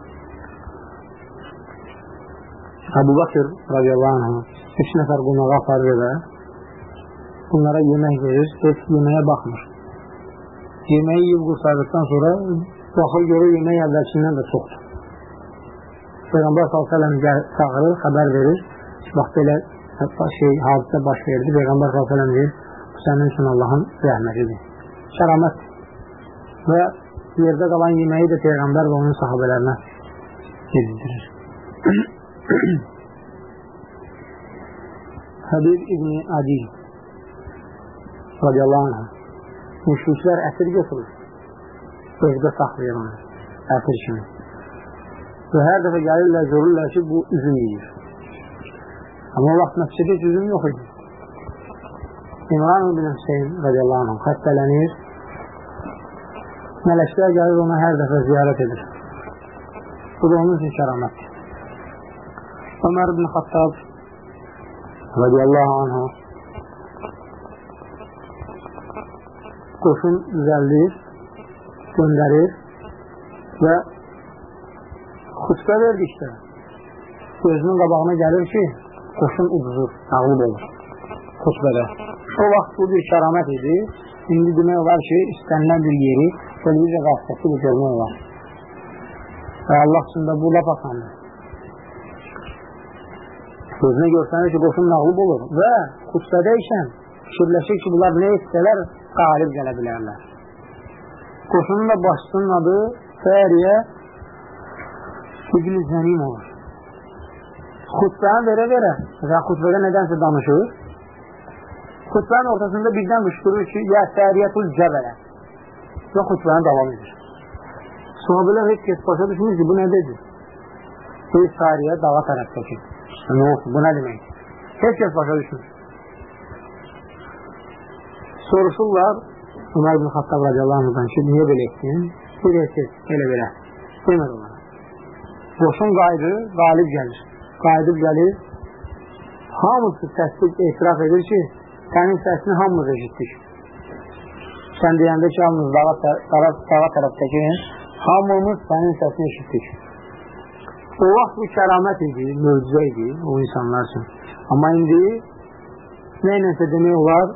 Əbu Bakır radiyallahu anh üç nəfər qonağa aparır və bunlara yemək verir, heç yeməyə baxmır. Yeməyi yiyib qurtardıqdan sonra baxır görür yemək əvvəlkindən də çoxdur. Peyğəmbər sallallahu əleyhi və səlləm çağırır, xəbər verir. Bax belə şey, hadisə baş verdi. Peyğəmbər sallallahu əleyhi və səlləm deyir, bu sənin üçün Allahın rəhmətidir. Kəramət və yerdə qalan yeməyi də Peyğəmbər və onun sahabələrinə yedirir. Habib ibn Adi radiyallahu anh müşriklər əsir götürür. Evdə saxlayır onu. Əsir kimi. Və hər dəfə gəlirlər, görürlər ki, bu üzüm yiyir. Amma o vaxt məscidə heç üzüm yox idi. İmran ibn Hüseyin radiyallahu anh xəstələnir. Mələklər gəlir ona hər dəfə ziyarət edir. Bu da onun üçün kəramətdir. Ömər ibn Xattab radiyallahu anh qoşun düzəldir, göndərir və xütbə verdikdə gözünün qabağına gəlir ki, qoşun uduzur, ağlıb olur xütbədə. O vaxt bu bir kəramət idi. İndi demək olar ki, istənilən bir yeri televiziya vasitəsilə görmək olar. Və Allah üçün də bu lap asandır. Gözünə görsənir ki, qoşun məğlub olur və xütbədəykən fikirləşir ki, bunlar nə etsələr qalib gələ bilərlər. Qoşunun da başçının adı Fəriyə İbn Zənim olur. Xütbəni verə-verə və xütbədə nədənsə danışır. Xütbənin ortasında birdən qışqırır ki, ya Fəriyyətul Cəbələ və xütbəni davam edir. Sahabələr heç kəs başa düşmür ki, bu nədir? Bir Fəriyə dağa tərəfdəki. Nə olsun, bu nə demək? Heç kəs başa düşmür. Soruşurlar Ömər ibn Xattab radiyallahu anh'dan ki, niyə belə etsin? Bilirsiz, elə belə. Demir onlara. Qoşun qayıdır, qalib gəlir. Qayıdıb gəlir. Hamısı təsdiq etiraf edir ki, sənin səsini hamımız eşitdik. Sən deyəndə ki, hamımız dağa, dağa, dağa tərəfdəki, hamımız sənin səsini eşitdik. O vaxt bu kəramət idi, möcüzə idi o insanlar üçün. Amma indi nə ilənsə demək olar,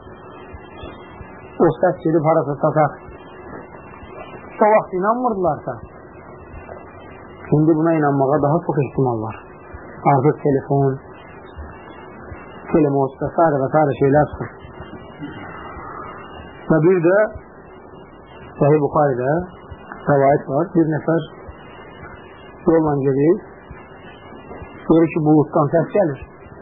o səs gedib harasa sataq. O vaxt inanmırdılarsa, şimdi buna inanmağa daha çox ihtimal var. Artıq telefon, telemos və s. və s. şeylər çıxır. Və bir də Sahih Buxaridə rəvayət var. Bir nəfər yolla gedir. Görür ki, bulutdan səs gəlir.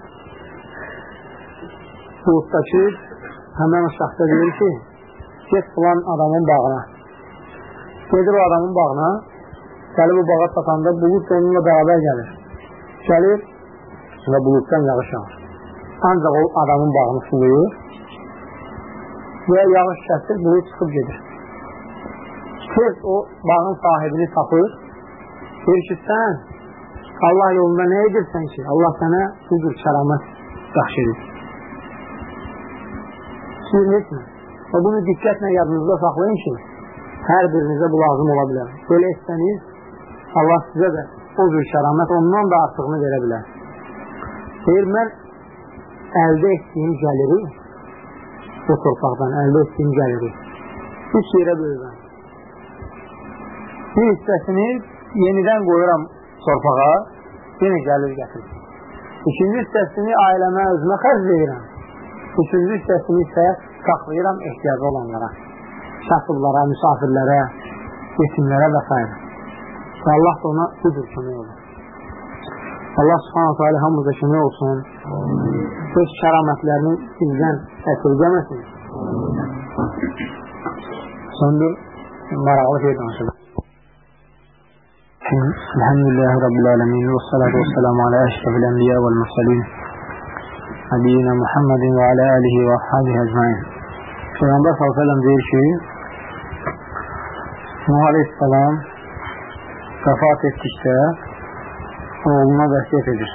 Bulutdakı həmən şəxsə deyir ki, get filan adamın bağına. Gedir o adamın bağına, gəlib o bağa satanda bulut onunla bərabər gəlir. Gəlir və bulutdan yağış yağır. Ancaq o adamın bağını sulayır və yağış kəsir, bulut çıxıb gedir. Tez o bağın sahibini tapır, deyir ki, sən Allah yolunda nə edirsən ki, Allah sənə bu cür kəramət yaxşı edir. Sizinizmi? Və bunu diqqətlə yadınızda saxlayın ki, hər birinizə bu lazım ola bilər. Belə etsəniz, Allah sizə də o cür kəramət ondan da artığını verə bilər. Deyir, mən əldə etdiyim gəliri, o torpaqdan əldə etdiyim gəliri üç yerə bölürəm. Bir hissəsini yenidən qoyuram torpağa, yenə gəlir gətirir. İkinci hissəsini ailəmə, özümə xərc verirəm. Üçüncü hissəsini isə saxlayıram ehtiyacı olanlara, kasıblara, misafirlərə, yetimlərə və s. Və Allah da ona budur kömək olur. Allah subhanahu teala hamımıza kömək olsun. Öz kəramətlərini bizdən əsirgəməsin. Sondur, maraqlı şey danışılır. Elhamdülillahi Rabbil alemin və salatu və selamu alə əşrafil ənbiya vəl mursalin Nəbiyyina Muhammedin və alə alihi və ashabihi əcmain. Peyğəmbər sallallahu əleyhi və səlləm deyir ki, Nuh aleyhissalam vəfat etdikdə oğluna vəsiyyət edir.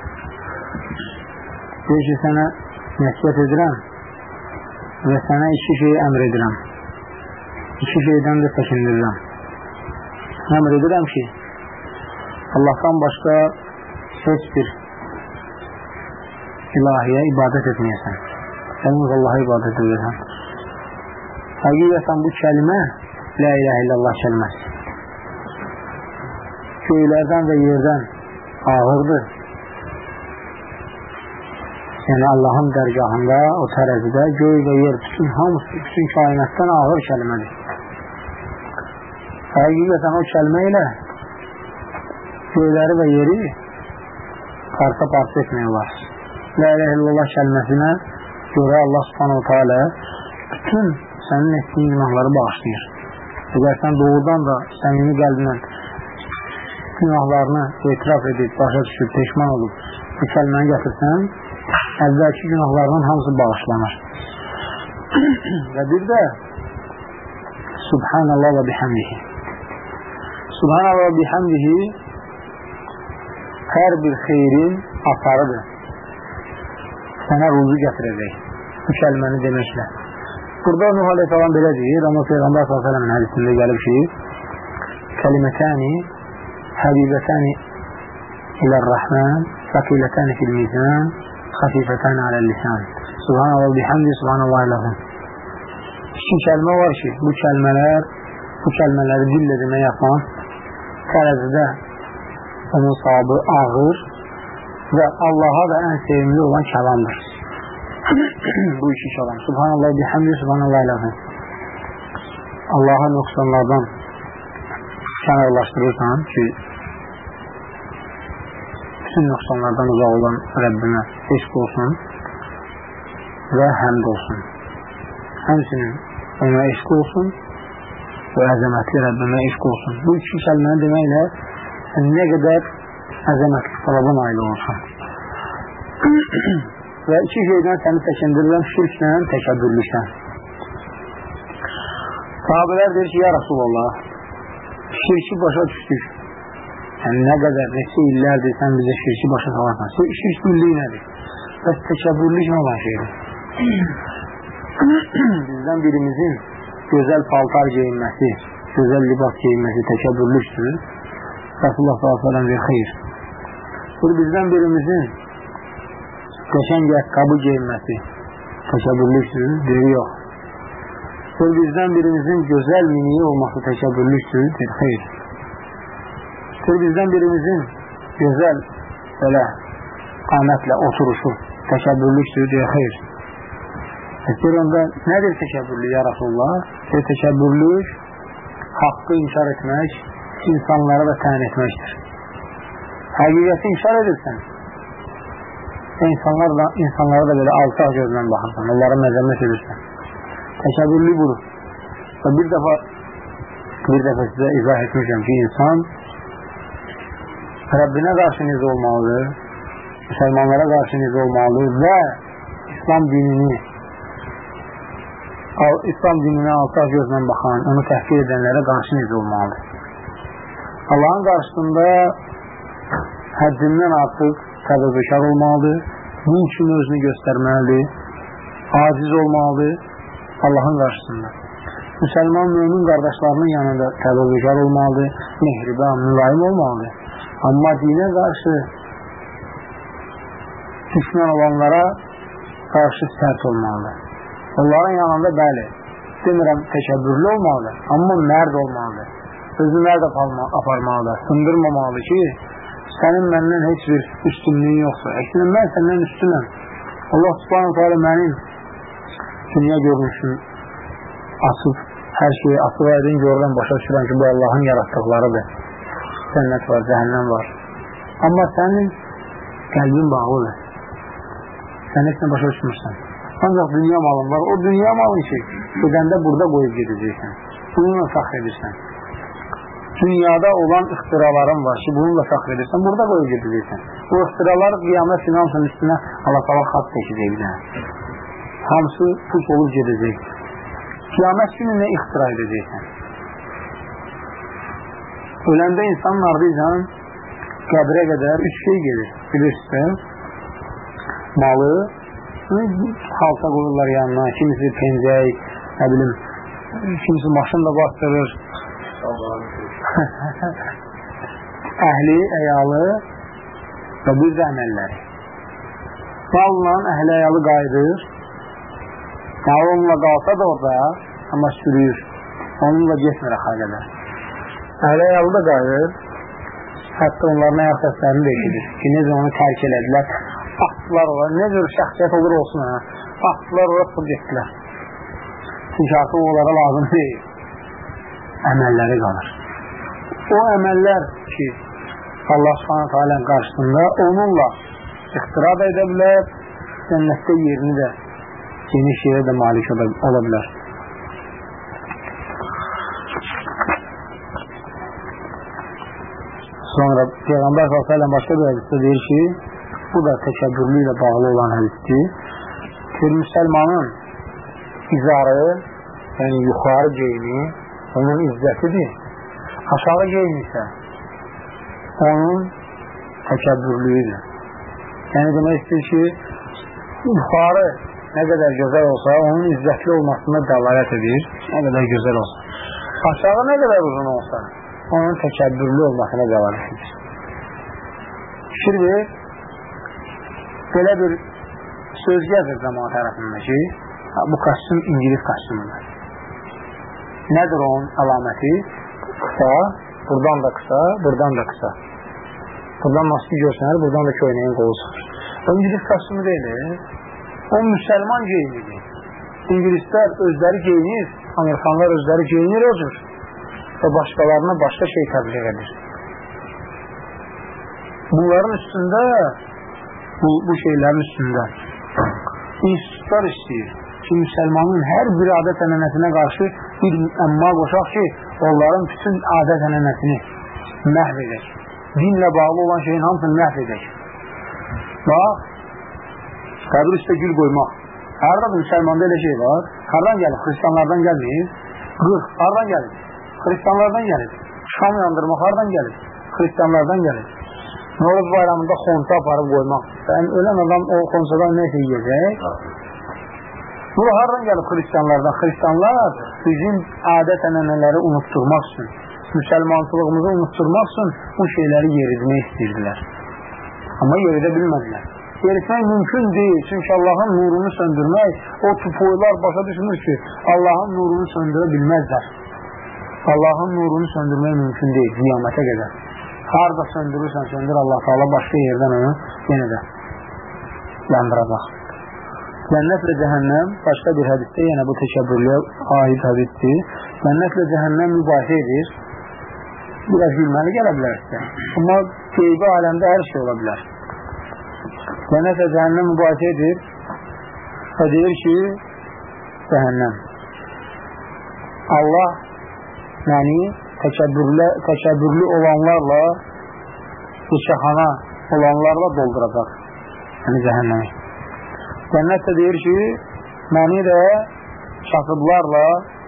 Deyir ki, sənə nəsiyyət edirəm və sənə iki şeyi əmr edirəm. İki şeydən də çəkindirirəm. Əmr edirəm ki, Allahdan başqa heç bir ilahiyə ibadət etməyəsən. Yalnız Allaha ibadət edirsən. Həqiqətən bu kəlmə La ilahe illallah kəlməsi. Göylərdən və yerdən ağırdır. Yəni Allahın dərgahında, o tərəzidə göy və yer, bütün hamısı, bütün kainatdan ağır kəlmədir. Həqiqətən o kəlmə ilə göyləri və yeri parça-parça etmək olar. La ilahe illallah kəlməsinə görə Allah subhanahu teala bütün sənin etdiyin günahları bağışlayır. Əgər sən doğrudan da səmimi qəlbindən günahlarını etiraf edib, başa düşüb, peşman olub bu kəlməni gətirsən, əvvəlki günahlarının hamısı bağışlanır. Və bir də Subhanallah və bihamdihi. Subhanallah və bihamdihi hər bir xeyrin asarıdır. Sənə ruzu gətirəcək bu kəlməni deməklə. Burada Nuh aleyhissalam belə deyir, amma Peyğəmbər sallallahu əleyhi və səlləm hədisində gəlib ki, kəlimətəni həbibətəni ilərrahman, səkilətəni fil mizan, xafifətəni aləl-lisan. Subhanallah bihamdi, subhanallah iləhum. İki kəlmə var ki, bu kəlmələr, bu kəlmələri dillə demək yapan, tərəzidə onun sahabı ağır və Allaha da ən sevimli olan kəlamdır. Bu iki kəlam. Subhanallah bihamdi, subhanallah iləhum. Allaha nöqsanlardan kənarlaşdırırsan ki, bütün nöqsanlardan uzaq olan Rəbbimə eşq olsun və həmd olsun. Həmçinin ona eşq olsun və əzəmətli Rəbbimə eşq olsun. Bu iki kəlməni deməklə nə qədər əzəmətli savaba nail olursan. Və iki şeydən səni çəkindirirəm, şirklə, təkəbbürlükdən. Sahabələr deyir ki, ya Rasulallah, şirki başa düşdük. Yəni, nə qədər, neçə illərdir sən bizə şirki başa salarsan. Şirk birliyi nədir? Bəs təkəbbürlük nə olan şeydir? Bizdən birimizin gözəl paltar geyinməsi, gözəl libas geyinməsi təkəbbürlükdür. Rasulullah sallallahu əleyhi və səlləm deyir, xeyr. Bu bizdən birimizin qəşəng qəbbı geyinməsi təkəbbürlükdür, deyir, yox. Bu bizdən birimizin gözəl miniyi olması təkəbbürlükdür, deyir, xeyr. Bu bizdən birimizin gözəl belə qamətlə oturuşu təkəbbürlükdür, deyir, xeyr. Deyir, onda nədir təkəbbürlük, ya Rasulullah? Deyir, təkəbbürlük haqqı inkar etmək, insanlara da təyin etməkdir. Həqiqəti inkar edirsən, insanlar da, insanlara da belə alçaq gözlə baxırsan, onlara məzəmmət edirsən. Təkəbbürlük budur. Və bir dəfə, bir dəfə sizə izah etmişəm ki, insan Rəbbinə qarşı necə olmalıdır, müsəlmanlara qarşı necə olmalıdır və İslam dinini İslam dininə alçaq gözlə baxan, onu təhqir edənlərə qarşı necə olmalıdır. Allahın qarşısında həddindən artıq təvəzzükar olmalıdır, bunun üçün özünü göstərməlidir, aciz olmalıdır Allahın qarşısında. Müsəlman mümin qardaşlarının yanında təvəzzükar olmalıdır, mehriban, mülayim olmalıdır. Amma dinə qarşı düşmən olanlara qarşı sərt olmalıdır. Onların yanında bəli, demirəm təkəbbürlü olmalıdır, amma mərd olmalıdır. Özü mərd aparmalıdır, sındırmamalıdır ki, sənin məndən heç bir üstünlüyün yoxdur. Əksinə, mən səndən üstünəm. Allah subhanahu teala mənim dünya görmüşüm, asıb, hər şeyi asıb aydın görürəm, başa düşürəm ki, bu Allahın yaratdıqlarıdır. Cənnət var, cəhənnəm var. Amma sənin qəlbin bağlıdır. Sən heç nə başa düşmürsən. Ancaq dünya malın var. O dünya malın ki, gedəndə burada qoyub gedəcəksən. Bununla fəxr edirsən. Dünyada olan ixtiraların var ki, bununla fəxr edirsən, burada qoyub gedəcəksən. Bu ixtiralar qiyamət finansının üstünə Allah-Allah xat çəkəcəklər. Hamısı pus olub gedəcək. Qiyamət günü nə ixtira edəcəksən? Öləndə insanın ardıycan qəbrə qədər üç şey gedir. Bilirsən, malı, halsa qoyurlar yanına, kimisi pencək, nə bilim, kimisi maşın da bastırır. Əhli, əyalı və bir də əməlləri. Malla əhli, əyalı qayıdır. Malı onunla qalsa da orada, amma sürüyür. Onunla getmir əxə qədər. Əhli, əyalı da qayıdır. Hətta onların ayaq səslərini də eşidir ki, necə onu tərk elədilər. Atdılar olar, nə cür şəxsiyyət olur olsun, hə? Atdılar olar, tutub getdilər. Çünki artıq onlara lazım deyil. Əməlləri qalır. O əməllər ki, Allah subhanahu teala qarşısında onunla ixtira da edə bilər, cənnətdə yerini də geniş yerə də malik ola bilər. Sonra Peyğəmbər sallallahu əleyhi və səlləm başqa bir hədisdə deyir ki, bu da təkəbbürlü ilə bağlı olan hədisdir. Bir müsəlmanın izarı, yəni yuxarı geyimi, onun izzətidir. Aşağı geyimi isə onun təkəbbürlüyüdür. Yəni demək istəyir ki, yuxarı nə qədər gözəl olsa, onun izzətli olmasına dəlalət edir, nə qədər gözəl olsa. Aşağı nə qədər uzun olsa, onun təkəbbürlü olmasına dəlalət edir. Fikir ver, belə bir söz gəzir cəmaat tərəfində ki, bu kostyum İngiliz kostyumudur. Nədir onun əlaməti? Qısa, buradan da qısa, buradan da qısa. Buradan maski görsənər, buradan da köynəyin qolu çıxır. O İngiliz kostyumu deyil, o müsəlman geyinidir. İngilislər özləri geyinir, Amerikanlar özləri geyinir o cür və başqalarına başqa şey təbliğ edir. Bunların üstündə, bu, bu şeylərin üstündə institutlar istəyir ki, müsəlmanın hər bir adət ənənəsinə qarşı bir əmma qoşaq ki, onların bütün adət ənənəsini məhv edək. Dinlə bağlı olan şeyin hamısını məhv edək. Bax, qəbir üstə gül qoymaq. Harada müsəlmanda elə şey var? Hardan gəlir? Xristiyanlardan gəlməyir. Qırx, hardan gəlir? Xristiyanlardan gəlir. Şam yandırmaq hardan gəlir? Xristiyanlardan gəlir. Novruz bayramında xonsa aparıb qoymaq. Yəni, ölən adam o xonsadan neysə yiyəcək? Bu hardan gəlib xristiyanlardan? Xristiyanlar bizim adət ənənələri unutturmaq üçün, müsəlmançılığımızı unutturmaq üçün bu şeyləri yeritmək istəyirdilər. Amma yeridə bilmədilər. Yeritmək mümkün deyil. Çünki Allahın nurunu söndürmək, o tupoylar başa düşmür ki, Allahın nurunu söndürə bilməzlər. Allahın nurunu söndürmək mümkün deyil, qiyamətə qədər. Harada söndürürsən, söndür, Allah Teala başqa yerdən onu yenə də yandıracaq. Cənnətlə cəhənnəm başqa bir hədisdə, yenə bu təşəbbürlüyə aid hədisdir. Cənnətlə cəhənnəm mübahisə edir. Biraz gülməli gələ bilər sizə. Amma qeybi aləmdə hər şey ola bilər. Cənnətlə cəhənnəm mübahisə edir və deyir ki, cəhənnəm. Allah yəni təkəbbürlü, təkəbbürlü olanlarla, işəxana olanlarla dolduracaq. Yəni cəhənnəmi. Cənnət də deyir ki, məni də kasıblarla,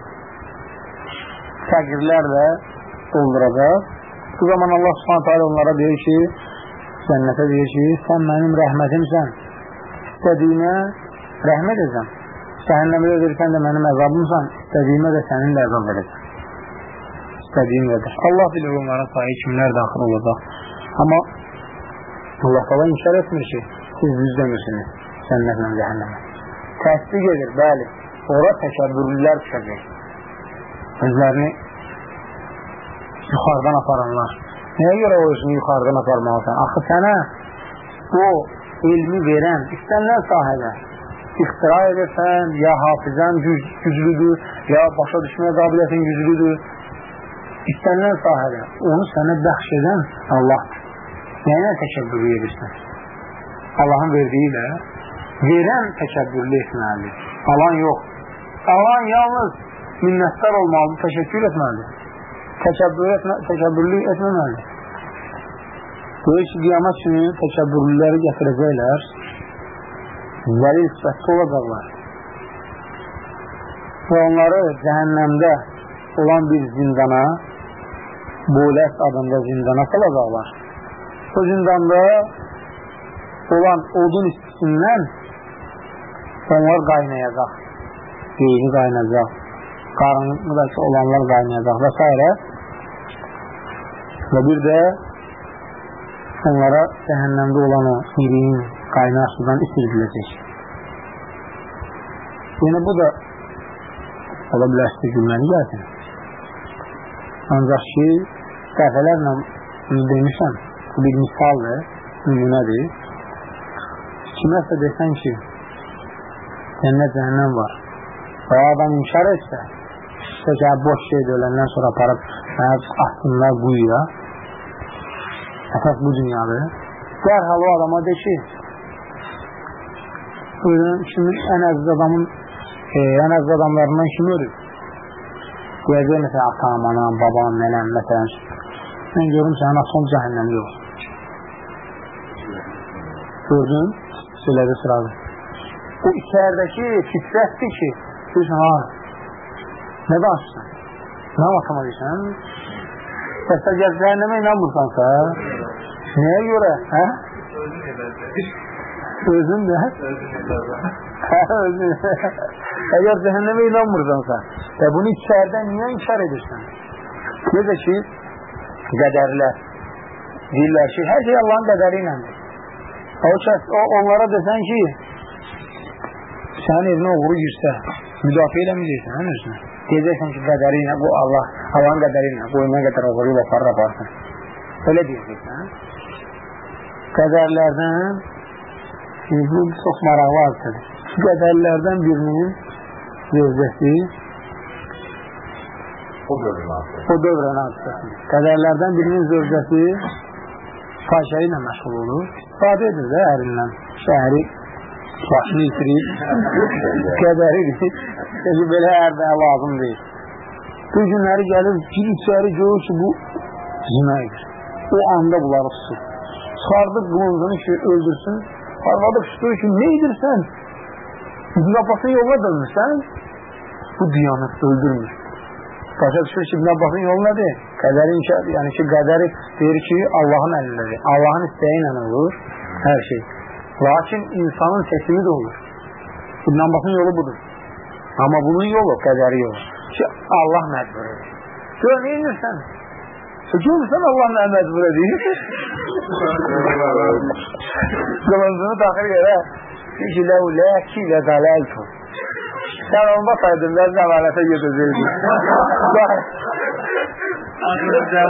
fəqirlərlə dolduracaq. Bu zaman Allah Subhanahu taala onlara deyir ki, cənnətə deyir ki, sən mənim rəhmətimsən, istədiyinə rəhm edəcəm. Cəhənnəmə deyir, sən də mənim əzabımsan, istədiyimə də səninlə əzab verəcəm. İstədiyim verir. Allah bilir onların sayı kimlər daxil olacaq. Amma Allah falan inkar etmir ki, siz düz demirsiniz cənnətlə cəhənnəmə. Təsdiq edir, bəli. Ora təkəbbürlülər düşəcək. Özlərini yuxarıdan aparanlar. Nəyə görə o özünü yuxarıdan aparmalısan? Axı sənə o ilmi verən, istənilən sahədə ixtira edirsən, ya hafizən güc, güclüdür, ya başa düşməyə qabiliyyətin güclüdür. İstənilən sahədə onu sənə bəxş edən Allahdır. Nəyinə təkəbbürlü edirsən? Allahın verdiyi ilə verən təkəbbürlü etməlidir. Alan yox. Alan yalnız minnətdar olmalıdır, təşəkkür etməlidir. Təkəbbür etmə, təkəbbürlü etməməlidir. Böyük ki, qiyamət günü təkəbbürlüləri gətirəcəklər, zəlil sifətdə olacaqlar. Və onları cəhənnəmdə olan bir zindana, Boləs adında zindana salacaqlar. O zindanda olan odun istisindən onlar qaynayacaq. Beyni qaynayacaq. Qarnındakı olanlar qaynayacaq və s. Və bir də onlara cəhənnəmdə olan o iriyin qaynar sudan isirdiləcək. Yəni bu da ola bilərsə gülməni gəlsin. Ancaq ki, dəfələrlə demişəm, bu bir misaldır, nümunədir. Kiməsə desən ki, cənnət cəhənnəm var və adam inkar etsə, işte boş şey öləndən sonra aparıb aslında quyuya, əsas bu dünyadır. Dərhal o adama de ki, kimin ən əziz adamın e, ən əziz adamlarından kim ölür? Deyəcək məsələn, atam, anam, babam, nənəm, məsələn, mən görüm sənin atam cəhənnəmli olur. Gördün, söylədi sıradır. O içərdəki fitrətdir ki, deyirsən, ha, nə danışsan? Nə atama deyirsən? Səsə gəl, cəhənnəmə inanmırsansa, nəyə görə? Hə? Özün nə? Hə, özün. Əgər cəhənnəmə inanmırsansa, və bunu içərdən niyə inkar edirsən? Necə ki, qədərlər deyirlər ki, hər şey Allahın qədəri iləndir. O, o, onlara desən ki, sənin evinə uğru girsə, müdafiə eləməyəcəksən, hə, özünə? Deyəcəksən ki, qədəri ilə, bu Allah, Allahın qədəri ilə, qoyuna qədər uğru ilə aparır, aparsın. Öyle deyəcəksən. Qədərlərdən, bu çox maraqlı hadisədir. Qədərlərdən birinin zövcəsi o dövrən hadisəsi. Qədərlərdən birinin zövcəsi fahişəyi ilə məşğul olur. İstifadə edir də ərindən. Şəhəri başını itirir. Qədəridir. Çünki belə ərdə lazım deyil. Bu günləri gəlir, bir içəri görür ki, bu zina edir. O anda bunları tutur. Çıxardıb qılıncını ki, öldürsün. Arvadı tutur ki, ne edirsən? İbn Abbas'ın yoluna dönmüşsən. Bu diyanət öldürmür. Başa düşür ki, İbn Abbas'ın yolu nədir? Qədəri inkar, yəni ki, qədəri deyir ki, Allahın əlindədir. Allahın istəyi ilə olur hər şey. Lakin insanın seçimi də olur. İbn Abbas'ın yolu budur. Amma bunun yolu, qədəri yolu. Ki, Allah məcbur edir. Gör, ne edirsən? Görürsən Allah nə məcbur edir? Qılıncını taxır yerə. Ki, ləuləki və zələltu. Sən olmasaydın, mən zəvalətə gedəcəkdim.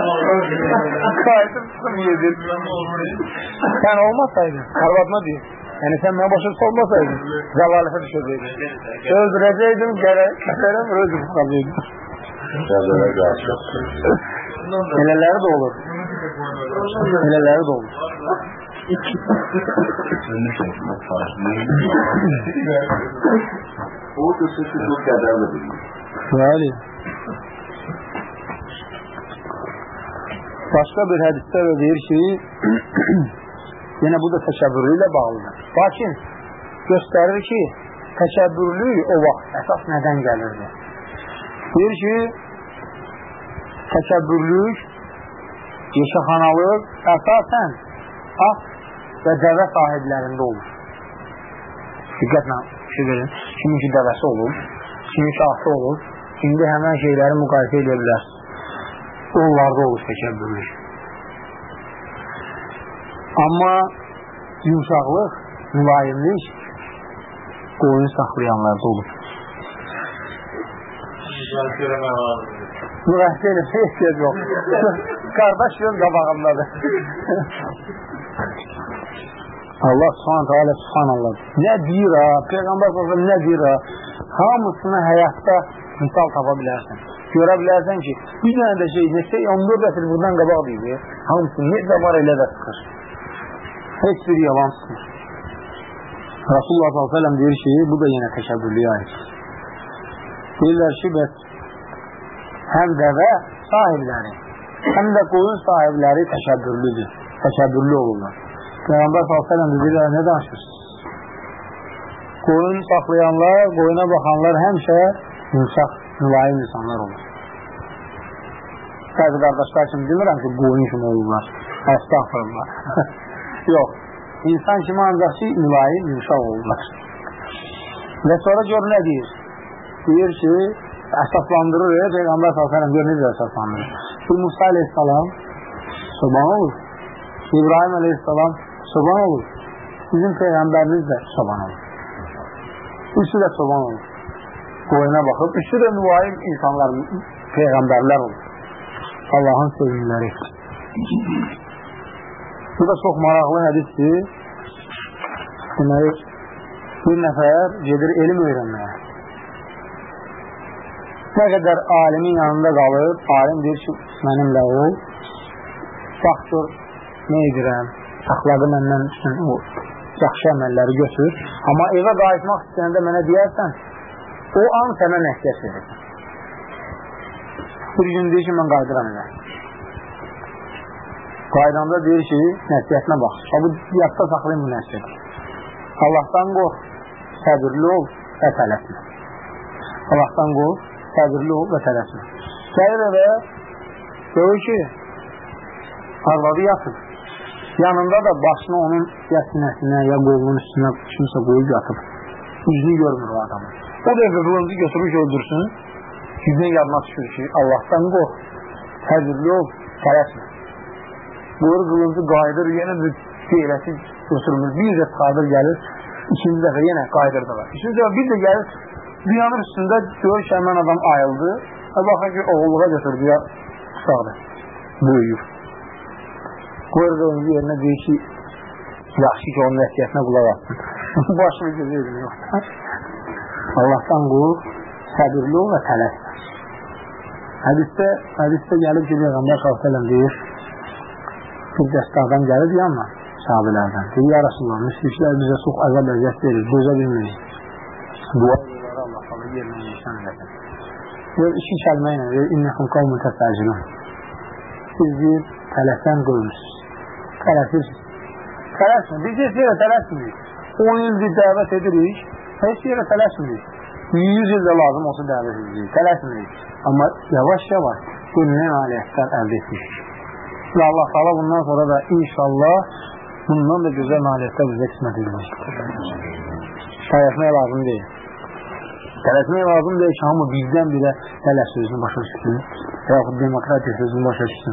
Qayıtıb sıxım yedir. Sən olmasaydın, arvadına deyir. Yəni sən mənə başa salmasaydın, zəlalətə düşəcəkdin. Öldürəcəkdim, gərək, məsələn, özüm qalıydım. Elələri də olur. Elələri də olur. O qısısı çok qədərli bilir. Bəli. Başqa bir hədisdə də deyir ki, yenə bu da təkəbbürlü ilə bağlıdır. Lakin göstərir ki, təkəbbürlü o vaxt əsas nədən gəlirdi? Deyir ki, təkəbbürlük, yaşaxanalıq əsasən at və dəvə sahiblərində olur. Diqqətlə şey verin, kiminki dəvəsi olur, kiminki atı olur, indi həmən şeyləri müqayisə edə bilər. Onlarda olur təkəbbürlük. Amma yumuşaqlıq, mülayimlik qoyunu saxlayanlarda olur. Müqayisə eləməyə ehtiyac yox. Qardaş yox qabağındadır. Allah subhanət hələ subhanallah. Nə deyir ha? Peyğəmbər sallallahu nə deyir ha? Hamısını həyatda misal tapa bilərsən. Görə bilərsən ki, bir dənə də şey, neçə on dörd əsr buradan qabaq deyir. Hamısını necə var elə də sıxır. Heç bir yalan sıxır. Rasulullah sallallahu aleyhi ve sellem deyir ki, bu da yenə təkəbbürlüyə ait. Deyirlər ki, bəs həm dəvə sahibləri, həm də qoyun sahibləri təkəbbürlüdür. Təkəbbürlü olurlar. Peyğəmbər sallallahu aleyhi ve sellem deyirlər, nə danışırsınız? Qoyun saxlayanlar, qoyuna baxanlar həmişə yumuşaq, mülayim insanlar olur. Bəzi qardaşlar kimi demirəm ki, qoyun kimi olurlar. Əstəğfirullah. Yox. İnsan kimi ancaq ki, mülayim, yumuşaq olurlar. Və sonra gör nə deyir? Deyir ki, əsaslandırır, Peyğəmbər sallallahu aleyhi ve sellem gör necə əsaslandırır. Bu Musa aleyhissalam çoban olur. İbrahim aleyhissalam çoban olur. Bizim Peyğəmbərimiz də çoban olur. Üçü də çoban olur. Qoyuna baxıb, üçü də mülayim insanlar, Peyğəmbərlər olur. Allahın sevimləri. Bu da çox maraqlı hədisdir. Deməli, bir nəfər gedir elm öyrənməyə. Nə qədər alimin yanında qalır, alim deyir ki, mənimlə ol, bax gör, nə edirəm, əxlaqı məndən üçün o yaxşı əməlləri götür, amma evə qayıtmaq istəyəndə mənə deyərsən, o an sənə nəsiyyət verir. Bir gün deyir ki, mən qayıdıram evə. Qaydanda deyir ki, nəsiyyətinə bax. Bu yadda saxlayın bu nəsiyyəti. Allahdan qorx, səbirli ol və tələsmə. Allahdan qorx, səbirli ol və tələsmə. Gəlir evə, görür ki, arvadı yatıb. Yanında da başını onun ya sinəsinə, ya qolunun üstünə kimsə qoyub yatıb. Üzünü görmür o adamı. O da evə qılıncı götürmüş öldürsün. Yüzünün yadına düşür ki, Allahdan qorx, səbirli ol, tələsmə. Qoyur qılıncı qayıdır, yenə bir deyələsi götürmür, bir də çıxardır gəlir, ikinci dəfə yenə qaydırdılar. İkinci dəfə bir də gəlir, dünyanın üstündə görür ki, həmən adam ayıldı, və baxın ki, oğulluğa götürdü ya, uşaqdır, böyüyür. Qoyur qılıncı yerinə deyir ki, yaxşı ki, onun nəsiyyətinə qulaq atsın. Başını gözü yox. Allahdan qorx, səbirli ol və tələsmə. Hədisdə, hədisdə gəlib ki, Peyğəmbər sallallahu əleyhi və səlləm deyir, bir dəstə adam gəlir yanına, sahabilərdən. Deyir, ya Rasulullah, müşriklər bizə çox əzab əziyyət verir, dözə bilmirik. Dua edirlər, Allah Allah yerinə insan edəsin. Deyir, iki kəlmə ilə deyir, innəxum qavmun təsərcilun. Siz deyir, tələsən qoymuşsunuz. Tələsirsiniz. Tələsmə, biz heç yerə tələsmirik. on ildir dəvət edirik, heç yerə tələsmirik. yüz ildə lazım olsa dəvət edirik, tələsmirik. Amma yavaş-yavaş görünən nailiyyətlər əldə etmişik. Və Allah Teala bundan sonra da inşallah bundan da gözəl nailiyyətlər bizə qismət edilmişdir. Tələsmək lazım deyil. Tələsmək lazım deyil ki, hamı bizdən bilə tələs sözünü başa düşsün, yaxud demokratiya sözünü başa düşsün.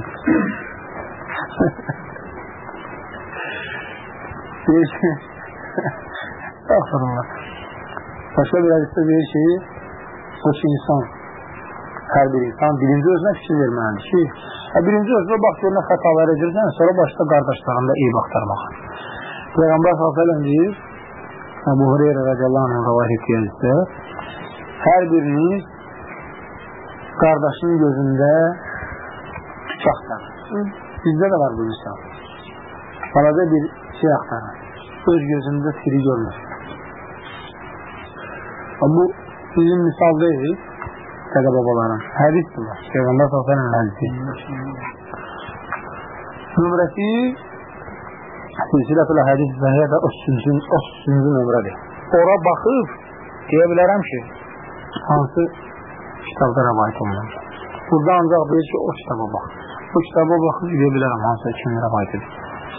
Deyir ki, əxfirullah. Başqa bir hədisdə deyir ki, o ki insan, hər bir insan birinci özünə fikir verməlidir ki, birinci özünə bax görünə xətalar edirsən, sonra başqa qardaşlarında eyb axtarmaq. Peyğəmbər sallallahu əleyhi və səlləm deyir, Ebu Hureyre radiyallahu anh rivayet ettiğinizde her biriniz kardeşinin gözünde bıçak takır. Bizde de var bu misal. Balaca bir şey aktarır. Öz gözünde siri görmür. Bu bizim misal değil. Dede babaların. Hadis bu var. Peygamber sallallahu aleyhi ve sellem hadisi. Nömrəsi silsilə-ül hadis zəhiyyə otuzuncu nömrədir. Ora baxıb deyə bilərəm ki, hansı kitabda rəvayət olunur. Burada ancaq deyir ki, o kitaba bax. O kitaba baxıb deyə bilərəm hansı kimin rəvayət edir.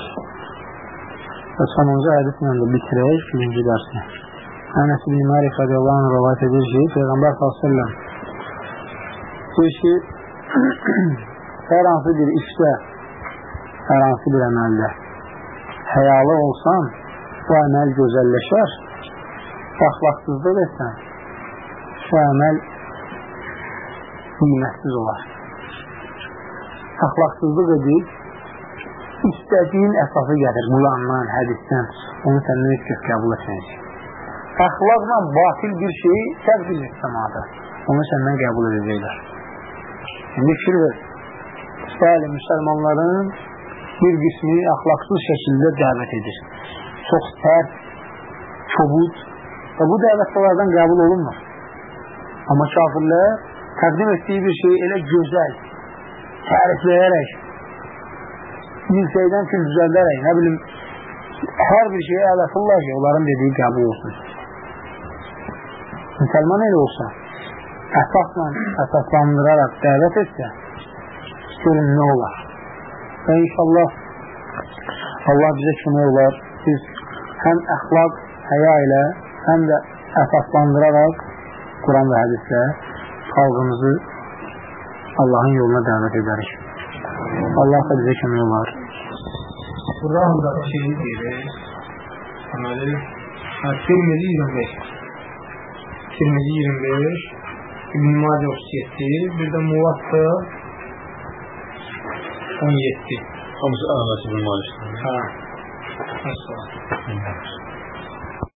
Və sonuncu hədislə də bitirək birinci dərsini. Ənəs ibn Malik radiyallahu anh rəvayət edir ki, Peyğəmbər sallallahu əleyhi və səlləm deyir ki, hər hansı bir işdə, hər hansı bir əməldə həyalı olsan, bu əməl gözəlləşər, əxlaqsızlıq etsən, bu əməl qiymətsiz olar. Əxlaqsızlıq edib, istədiyin əsası gəlir, Qurandan, hədisdən, onu səndən heç kəs qəbul etməyəcək. Əxlaqla batil bir şeyi təqdim etsəmadır, onu səndən qəbul edəcəklər. İndi fikir ver, bəli, müsəlmanların bir qismi əxlaqsız şəkildə dəvət edir. Çox sərt, çobud və bu dəvətlərdən qəbul olunmur. Amma kafirlər təqdim etdiyi bir şeyi elə gözəl, tərifləyərək, bir şeydən ki, düzəldərək, nə bilim, hər bir şeyə əl atırlar ki, onların dediyi qəbul olsun. Müsəlman elə olsa, əsasla, əsaslandıraraq dəvət etsə, görün nə olar? Və inşallah Allah bizə kömək olar. Biz həm əxlaq, həya ilə, həm də əsaslandıraraq Quran və hədislə xalqımızı Allahın yoluna dəvət edərik. Allah da bizə kömək olar. Burada şeyi deyir, deməli, Tirmizi iyirmi beş, Tirmizi iyirmi beş, İbn-i Macə otuz yeddi, bir də Muvatta on yeddi. Hamısı Ənəs ibn Malik. Ha. Əsas.